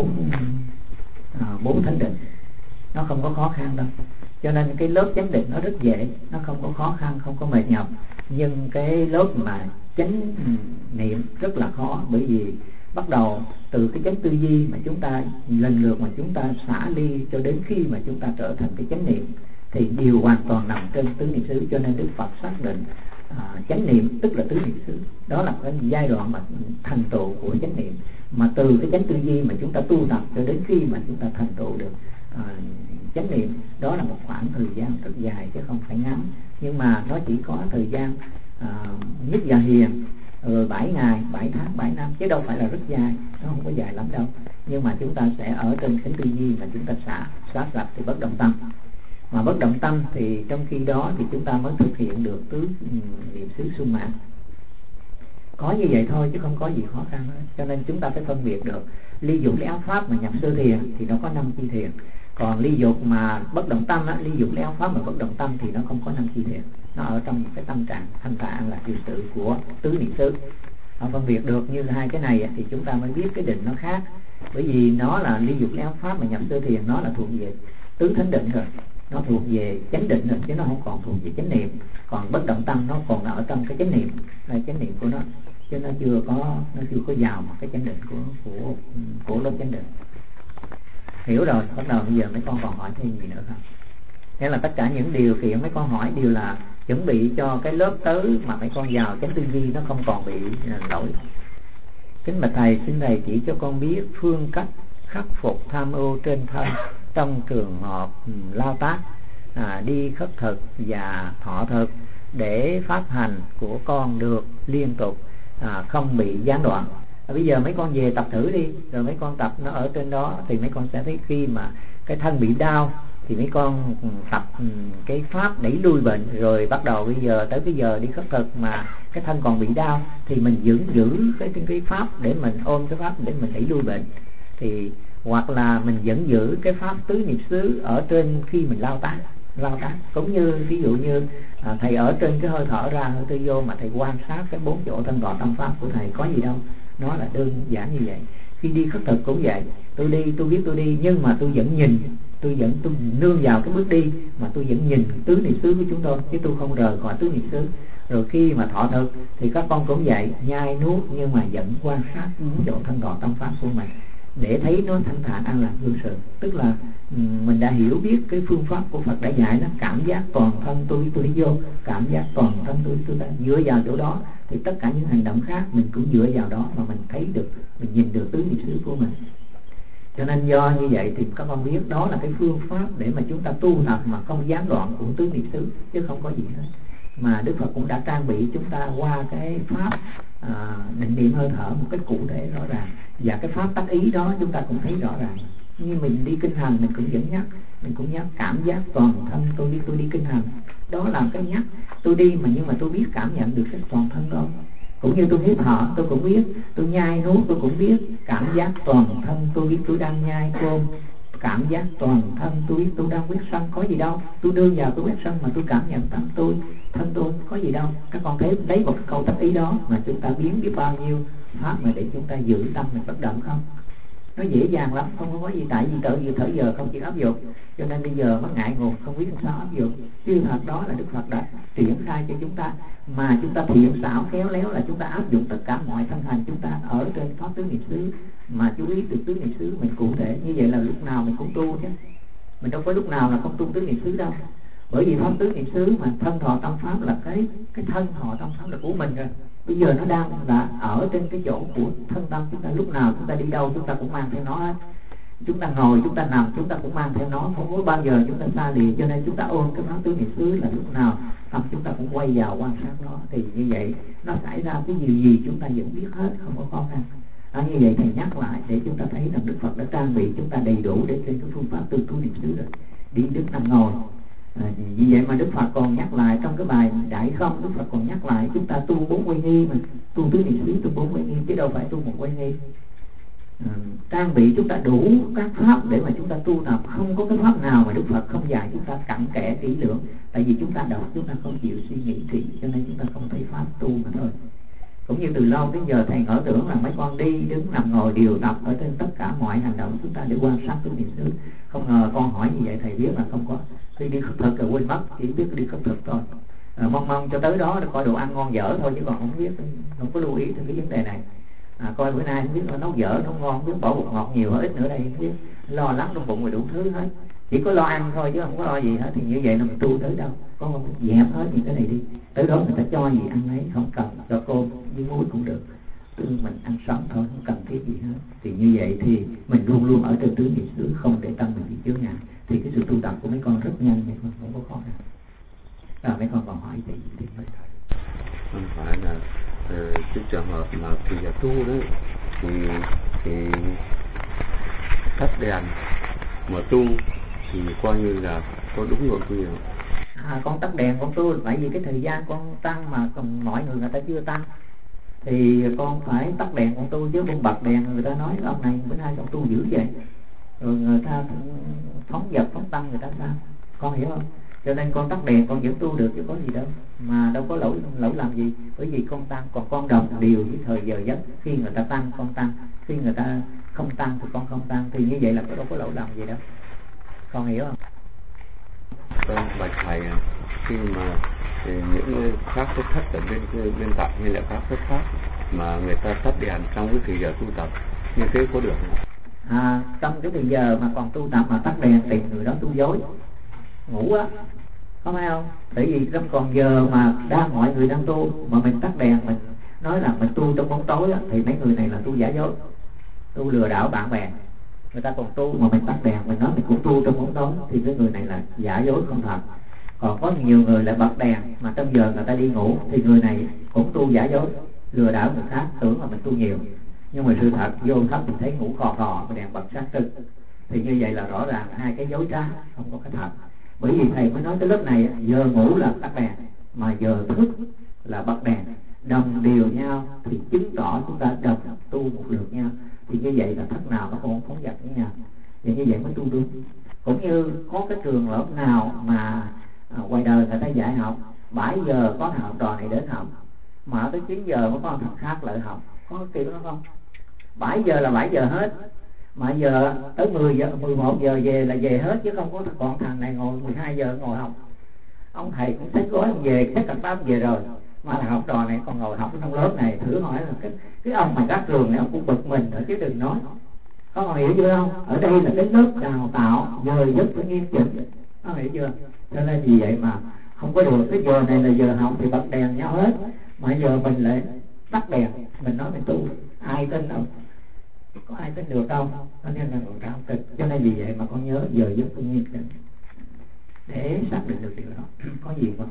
bốn thánh định. Nó không có khó khăn đâu. Cho nên cái lớp chánh định nó rất dễ, nó không có khó khăn, không có mệt nhọc. Nhưng cái lớp mà chánh niệm rất là khó, bởi vì bắt đầu từ cái chánh tư duy mà chúng ta lần lượt mà chúng ta xả ly cho đến khi mà chúng ta trở thành cái chánh niệm thì đều hoàn toàn nằm trên tứ niệm xứ. Cho nên Đức Phật xác định chánh niệm tức là tứ niệm xứ. Đó là cái giai đoạn mà thành tựu của chánh niệm. Mà từ cái chánh tư duy mà chúng ta tu tập cho đến khi mà chúng ta thành tựu được chánh niệm, đó là một khoảng thời gian rất dài chứ không phải ngắn. Nhưng mà nó chỉ có thời gian nhất giờ hiền 7 ngày, 7 tháng, 7 năm, chứ đâu phải là rất dài, nó không có dài lắm đâu. Nhưng mà chúng ta sẽ ở trên cái tư duy mà chúng ta xả sạch thì bất động tâm. Mà bất động tâm thì trong khi đó thì chúng ta mới thực hiện được tứ niệm xứ sung mãn. Có như vậy thôi chứ không có gì khó khăn hết. Cho nên chúng ta phải phân biệt được ly dục ly ác pháp mà nhập sơ thiền thì nó có 5 chi thiền. Còn ly dục mà bất động tâm ly dục ly ác pháp mà bất động tâm thì nó không có 5 chi thiền. Nó ở trong một cái tâm trạng thanh thản là điều sự của tứ niệm xứ. Phân biệt được như hai cái này thì chúng ta mới biết cái định nó khác. Bởi vì nó là ly dục ly ác pháp mà nhập sơ thiền, nó là thuộc về tứ thánh định rồi, nó thuộc về chánh định rồi, chứ nó không còn thuộc về chánh niệm. Còn bất động tâm nó còn ở trong cái chánh niệm, là chánh niệm của nó, chứ nó chưa có vào một cái chánh định của lớp chánh định. Hiểu rồi, bắt đầu bây giờ mấy con còn hỏi thêm gì nữa không? Nghĩa là tất cả những điều kiện mấy con hỏi đều là chuẩn bị cho cái lớp tới mà mấy con vào chánh tư duy nó không còn bị lỗi. Kính bạch thầy, xin thầy chỉ cho con biết phương cách khắc phục tham ưu trên thân trong trường hợp lao tác, đi khất thực và thọ thực để pháp hành của con được liên tục, không bị gián đoạn. Bây giờ mấy con về tập thử đi, rồi mấy con tập nó ở trên đó thì mấy con sẽ thấy khi mà cái thân bị đau thì mấy con tập cái pháp đẩy lui bệnh. Rồi bắt đầu bây giờ tới cái giờ đi khất thực mà cái thân còn bị đau thì mình giữ cái pháp để mình ôm cái pháp để mình đẩy lui bệnh. Thì hoặc là mình vẫn giữ cái pháp tứ niệm xứ ở trên khi mình lao tác. Cũng như ví dụ như thầy ở trên cái hơi thở ra hơi thở vô mà thầy quan sát cái 4 chỗ thân thọ tâm pháp của thầy, có gì đâu, nó là đơn giản như vậy. Khi đi khất thực cũng vậy, tôi đi, tôi biết tôi đi, nhưng mà tôi vẫn nhìn, tôi nương vào cái bước đi mà tôi vẫn nhìn tứ niệm xứ của chúng tôi, chứ tôi không rời khỏi tứ niệm xứ. Rồi khi mà thọ thực thì các con cũng vậy, nhai nuốt nhưng mà vẫn quan sát 4 chỗ thân thọ tâm pháp của mình để thấy nó thanh thản an lạc vô sự. Tức là mình đã hiểu biết cái phương pháp của Phật đã dạy, nó cảm giác toàn thân tôi vô, cảm giác toàn thân tôi đã dựa vào chỗ đó thì tất cả những hành động khác mình cũng dựa vào đó mà mình thấy được, mình nhìn được tứ niệm xứ của mình. Cho nên do như vậy thì các con biết đó là cái phương pháp để mà chúng ta tu tập mà không gián đoạn của tứ niệm xứ, chứ không có gì hết. Mà Đức Phật cũng đã trang bị chúng ta qua cái pháp định niệm hơi thở một cách cụ thể rõ ràng, và cái pháp tác ý đó chúng ta cũng thấy rõ ràng. Như mình đi kinh hành mình cũng vẫn nhắc, mình cũng nhắc cảm giác toàn thân tôi đi kinh hành, đó là cái nhắc tôi đi mà, nhưng mà tôi biết cảm nhận được cái toàn thân đó. Cũng như tôi hít thở tôi cũng biết, tôi nhai nuốt tôi cũng biết, cảm giác toàn thân tôi biết tôi đang nhai cơm, cảm giác toàn thân tôi biết tôi đang quét sân, có gì đâu. Tôi đưa vào tôi quét sân mà tôi cảm nhận thân tôi có gì đâu. Các con thấy lấy một câu tác ý đó mà chúng ta biến biết bao nhiêu pháp mà để chúng ta giữ tâm mình bất động không? Nó dễ dàng lắm, không có gì. Tại vì thời giờ không chỉ áp dụng, cho nên bây giờ mới ngại ngùng không biết làm sao áp dụng. Chứ thật đó là Đức Phật đã triển khai cho chúng ta, mà chúng ta thiện xảo khéo léo là chúng ta áp dụng tất cả mọi thân hành chúng ta ở trên pháp tứ niệm xứ, mà chú ý được tứ niệm xứ mình cụ thể. Như vậy là lúc nào mình cũng tu chứ, mình đâu có lúc nào là không tu tứ niệm xứ đâu. Bởi vì pháp tứ niệm xứ mà thân thọ tâm pháp là cái thân thọ tâm pháp là của mình rồi. Bây giờ nó đang là ở trên cái chỗ của thân tâm chúng ta, lúc nào chúng ta đi đâu chúng ta cũng mang theo nó hết. Chúng ta ngồi, chúng ta nằm, chúng ta cũng mang theo nó, không có bao giờ chúng ta xa lìa. Cho nên chúng ta ôm cái pháp tứ niệm xứ là lúc nào tâm chúng ta cũng quay vào quan sát nó. Thì như vậy nó xảy ra cái gì chúng ta vẫn biết hết, không có khó khăn. Như vậy thầy nhắc lại để chúng ta thấy rằng Đức Phật đã trang bị chúng ta đầy đủ để trên cái phương pháp tư trú niệm xứ rồi. Đi đứng nằm ngồi. Vì vậy mà Đức Phật còn nhắc lại trong cái bài Đại Không, Đức Phật còn nhắc lại chúng ta tu 4 uy nghi, mà tu tứ niệm xứ tu 4 uy nghi chứ đâu phải tu 1 uy nghi. Trang bị chúng ta đủ các pháp để mà chúng ta tu tập. Không có cái pháp nào mà Đức Phật không dạy chúng ta cặn kẽ kỹ lưỡng. Tại vì chúng ta đọc, chúng ta không chịu suy nghĩ kỹ, cho nên chúng ta không thấy pháp tu mà thôi. Cũng như từ lâu đến giờ thầy ngỡ tưởng là mấy con đi đứng nằm ngồi đều tập ở trên tất cả mọi hành động chúng ta để quan sát tứ niệm xứ. Không ngờ con hỏi như vậy thầy biết là không có. Khi đi khất thực rồi quên mất, chỉ biết đi khất thực thôi. Mong cho tới đó để coi đồ ăn ngon dở thôi, chứ còn không biết, không có lưu ý tới cái vấn đề này. Coi bữa nay không biết là nấu dở nấu ngon, không biết bỏ bột ngọt nhiều hay ít nữa đây, không biết, lo lắng trong bụng rồi đủ thứ hết. Chỉ có lo ăn thôi chứ không có lo gì hết. Thì như vậy là mình tu tới đâu có không dẹp hết những cái này đi. Tới đó người ta cho gì ăn ấy, không cần cho cơm với muối cũng được, mình ăn sống thôi, không cần thiết gì hết. Thì như vậy thì mình luôn luôn ở trên tứ niệm xứ, không để tâm mình bị chướng ngại. Thì cái sự tu tập của mấy con rất nhanh, mấy con không có khó khăn. Mấy con còn hỏi gì thì mới thầy. Không phải là cái trường hợp mà khi là tu đấy thì tắt đèn mà tu thì coi như là có đúng rồi quy định. Con tắt đèn con tu bởi vì cái thời gian con tăng mà còn mọi người ta chưa tăng, thì con phải tắt đèn con tu, chứ con bật đèn người ta nói ông này bữa nay con tu dữ vậy, rồi người ta phóng dật phóng tăng người ta sao, con hiểu không? Cho nên con tắt đèn con vẫn tu được chứ có gì đâu, mà đâu có lỗi làm gì, bởi vì con tăng, còn con đồng điều với thời giờ giấc. Khi người ta tăng con tăng, khi người ta không tăng thì con không tăng, thì như vậy là đâu có lỗi làm gì đâu, con hiểu không? Bạch thầy, khi mà những pháp xuất thất ở bên cạnh hay là pháp xuất pháp mà người ta tắt đèn trong cái thời giờ tu tập như thế có được không? Trong cái thời giờ mà còn tu tập mà tắt đèn thì người đó tu dối, ngủ á, có phải không? Bởi vì trong còn giờ mà mọi người đang tu mà mình tắt đèn, mình nói là mình tu trong bóng tối á, thì mấy người này là tu giả dối, tu lừa đảo bạn bè. Người ta còn tu mà mình tắt đèn, mình nói mình cũng tu trong bóng tối, thì cái người này là giả dối không thật. Còn có nhiều người lại bật đèn mà trong giờ người ta đi ngủ, thì người này cũng tu giả dối, lừa đảo người khác, tưởng là mình tu nhiều, nhưng mà sự thật vô thấp thì thấy ngủ khò khò, đèn bật sáng trưng. Thì như vậy là rõ ràng hai cái dối trá, không có cái thật. Bởi vì thầy mới nói cái lớp này giờ ngủ là tắt đèn, mà giờ thức là bật đèn, đồng điều nhau thì chứng tỏ chúng ta đồng tu một lượt nhau. Thì như vậy là thất nào nó cũng phóng dật với nhau, thì như vậy mới tu đúng. Cũng như có cái trường lớp nào mà ngoài đời người ta dạy học 7 giờ có thằng học trò này đến học, mà tới 9 giờ mới có thằng khác lại học, có cái kiểu đó không? 7 giờ là 7 giờ hết, mà giờ tới 10 giờ 11 giờ về là về hết, chứ không có còn thằng này ngồi 12 giờ ngồi học. Ông thầy cũng xách gói về, xách cặp bám về rồi, mà thằng học trò này còn ngồi học trong lớp này. Thử hỏi là cái ông mà các trường này ông cũng bực mình rồi chứ đừng nói. Có hiểu chưa không? Ở đây là cái lớp đào tạo giờ rất phải nghiêm chỉnh, có hiểu chưa? Cho nên vì vậy mà không có được. Cái giờ này là giờ học thì bật đèn nhau hết, mà giờ mình lại tắt đèn, mình nói mình tu, ai tin đâu, có ai tin được đâu. Cho nên là còn cao cực. Cho nên vì vậy mà con nhớ giờ giấc phải nghiêm chỉnh để xác định được điều đó. Có gì không?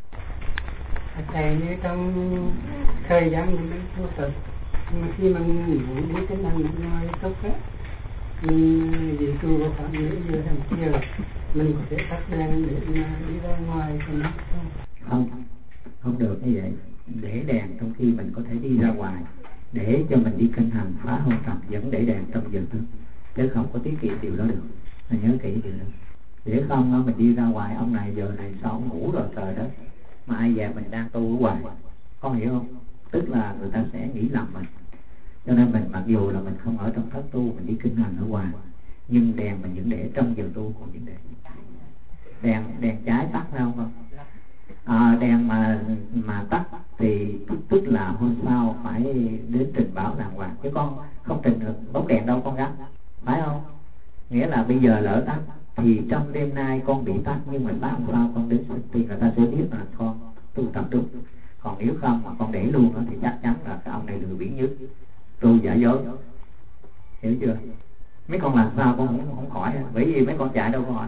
Thầy như trong thời gian mình vô tình, mà khi mình ngủ với cái năng ngoài tốt á, mình vì tu vào khoảng nửa giờ hay một giờ mình có thể tắt đèn để mà đi ra ngoài cho nó không được như vậy. Để đèn trong khi mình có thể đi ra ngoài để cho mình đi kinh hành phá hôn tập, vẫn để đèn trong giờ thức, chứ không có tiết kiệm điều đó được. Mình nhớ kỹ điều đó. Để không mình đi ra ngoài, ông này giờ này sao ông ngủ rồi trời đất, mà ai về mình đang tu ở ngoài, con hiểu không? Tức là người ta sẽ nghĩ lầm mình. Cho nên mình mặc dù là mình không ở trong thất tu, mình đi kinh hành ở ngoài, nhưng đèn mình vẫn để trong giờ tu, còn vẫn để đèn cháy tắt phải không? Đèn mà tắt thì tức là hôm sau phải đến trình báo đàng hoàng, chứ con không trình được bóng đèn đâu con gắt, phải không? Nghĩa là bây giờ lỡ tắt thì trong đêm nay con bị tắt, nhưng mà sáng sau con đến thì người ta sẽ biết là con tu tập đúng. Còn nếu không mà con để luôn đó, thì chắc chắn là cái ông này lừa biển nhất, tu giả dối, hiểu chưa? Mấy con làm sao con không khỏi, bởi vì mấy con chạy đâu khỏi.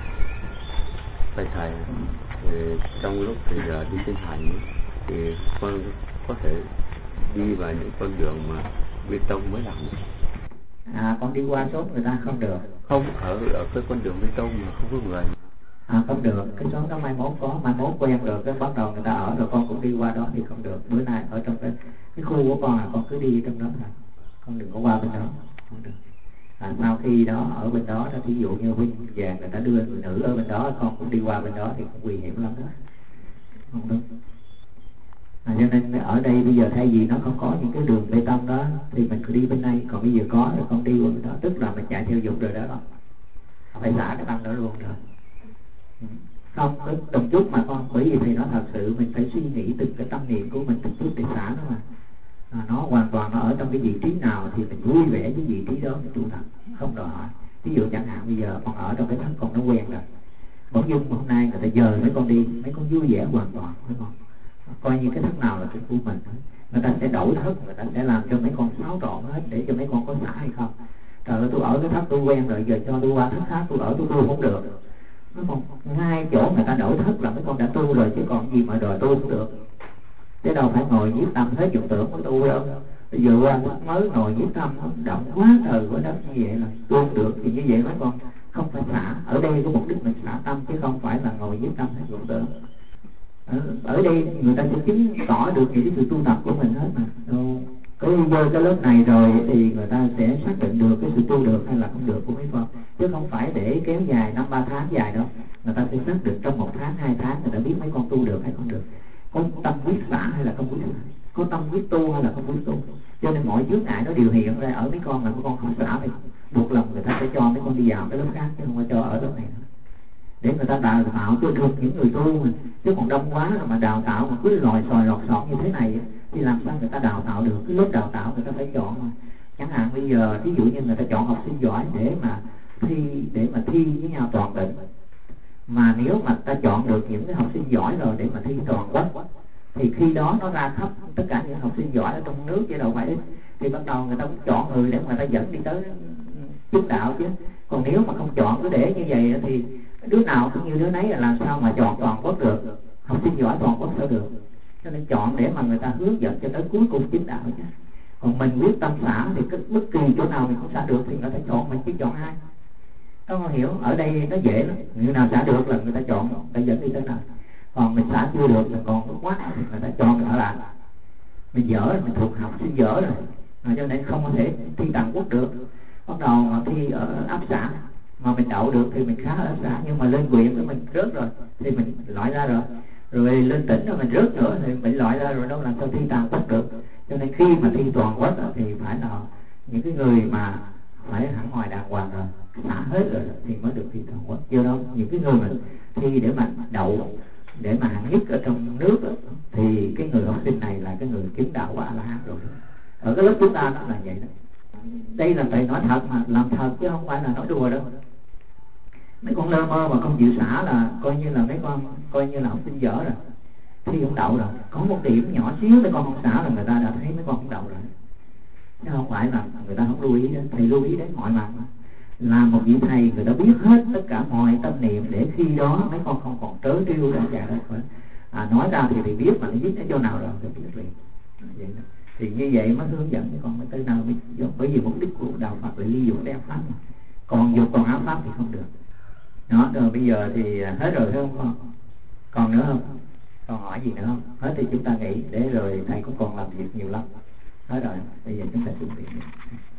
Thầy trong lúc thì đi tiến hành thì con có thể đi vào những con đường mà bê tông mới làm được. Con đi qua số người ta không được. Không, ở cái con đường bê tông mà không có người. Không được, cái số đó mai mốt quen được, cái bắt đầu người ta ở rồi con cũng đi qua đó thì không được. Bữa nay ở trong cái khu của con là con cứ đi trong đó thôi, con đừng có qua bên đó, không được. Sau khi đó ở bên đó, thí dụ như huynh vàng người ta đưa người nữ ở bên đó, con cũng đi qua bên đó thì cũng nguy hiểm lắm đó, không đúng. Cho nên ở đây bây giờ thay vì nó không có những cái đường bê tông đó thì mình cứ đi bên đây, còn bây giờ có rồi con đi qua bên đó, tức là mình chạy theo dục rồi đó, phải xả cái tâm đó luôn rồi. Không, cái từng chút mà con, bởi vì thầy nói thật sự mình phải suy nghĩ từng cái tâm niệm của mình từng chút để xả nó mà. Nó hoàn toàn nó ở trong cái vị trí nào thì mình vui vẻ với vị trí đó mình tu tập, không đòi hỏi. Ví dụ chẳng hạn bây giờ con ở trong cái thất con nó quen rồi, bỗng dưng hôm nay người ta dời mấy con đi, mấy con vui vẻ hoàn toàn, đúng không? Coi như cái thất nào là cái của mình, người ta sẽ đổi thất, người ta sẽ làm cho mấy con xáo trộn hết để cho mấy con có xả hay không. Trời ơi, tôi ở cái thất tôi quen rồi, giờ cho tôi qua thất khác tôi ở tôi tu không được. Nó còn ngay chỗ người ta đổi thất là mấy con đã tu rồi, chứ còn gì mà đòi tu không được. Chứ đâu phải ngồi nhiếp tâm hết dụng tưởng mới tu đâu. Bây giờ qua mới ngồi nhiếp tâm động quá trời quá đất như vậy là tu không được. Thì như vậy mấy con không phải xả. Ở đây có mục đích mình xả tâm chứ không phải là ngồi nhiếp tâm hết dụng tưởng. Ở đây người ta sẽ chứng tỏ được những cái sự tu tập của mình hết mà. Cái vô cái lớp này rồi thì người ta sẽ xác định được cái sự tu được hay là không được của mấy con, chứ không phải để kéo dài 5-3 tháng dài đâu. Người ta sẽ xác định trong 1 tháng 2 tháng người ta biết mấy con tu được hay không được, có tâm quyết xả hay là không quyết xả, có tâm quyết tu hay là không quyết tu. Cho nên mọi chướng ngại nó đều hiện ra ở mấy con, mà mấy con không xả thì buộc lòng người ta sẽ cho mấy con đi vào cái lớp khác chứ không phải cho ở lớp này nữa. Để người ta đào tạo cho được những người tu mình, chứ còn đông quá mà đào tạo mà cứ lòi xòi lọt xọt như thế này thì làm sao người ta đào tạo được. Cái lớp đào tạo người ta phải chọn mà. Chẳng hạn bây giờ ví dụ như người ta chọn học sinh giỏi để mà thi với nhau toàn tỉnh, mà nếu mà ta chọn được những cái học sinh giỏi rồi để mà thi toàn quốc thì khi đó nó ra khắp tất cả những học sinh giỏi ở trong nước chứ đâu phải ít, thì bắt đầu người ta cũng chọn người để người ta dẫn đi tới chứng đạo chứ. Còn nếu mà không chọn cứ để như vậy thì đứa nào cũng như đứa nấy, là làm sao mà chọn toàn quốc được, học sinh giỏi toàn quốc sao được. Cho nên chọn để mà người ta hướng dẫn cho tới cuối cùng chứng đạo chứ. Còn mình quyết tâm xả thì bất kỳ chỗ nào mình không xả được thì người ta chọn mình chứ chọn ai. Các con hiểu, ở đây nó dễ lắm, người nào xả được là người ta chọn, người ta dẫn đi tới nào. Còn mình xả chưa được, mình còn quá thì người ta chọn ở lại. Mình dở rồi, mình thuộc học sinh dở rồi, cho nên không có thể thi toàn quốc được. Bắt đầu mà thi ở áp xã mà mình đậu được thì mình khá ở xã, nhưng mà lên huyện thì mình rớt rồi thì mình loại ra rồi lên tỉnh rồi mình rớt nữa thì mình loại ra rồi, đâu làm sao thi toàn quốc được. Cho nên khi mà thi toàn quốc thì phải là những cái người mà phải hẳn ngoài đàng hoàng rồi, xả hết rồi thì mới được thi toàn quốc. Do đó những cái người mà thi để mà đậu, để mà hạng nhất ở trong nước đó, thì cái người học sinh này là cái người chứng đạo của A-la-hán rồi. Ở cái lớp chúng ta nó là vậy đó. Đây là thầy nói thật mà, làm thật chứ không phải là nói đùa đâu. Mấy con lơ mơ mà không chịu xả là coi như là mấy con coi như là học sinh dở rồi, thi không đậu rồi. Có một điểm nhỏ xíu mấy con không xả là người ta đã thấy mấy con không đậu rồi, chứ không phải là người ta không lưu ý đến. Thầy lưu ý đến mọi mặt mà. Là một vị thầy người ta biết hết tất cả mọi tâm niệm, để khi đó mấy con không còn trớ trêu ra dạ đâu. Nói ra thì thầy biết mà thầy biết ở chỗ nào rồi thầy biết liền. Vậy đó. Thì như vậy mới hướng dẫn mấy con mới tới nào. Bởi vì mục đích của đạo Phật là ly dục đeo pháp mà. Còn dục còn áo pháp thì không được. Đó, rồi bây giờ thì hết rồi phải không con? Còn nữa không? Còn hỏi gì nữa không? Hết thì chúng ta nghỉ, để rồi thầy cũng còn làm việc nhiều lắm. Hết rồi, bây giờ chúng ta chuẩn bị.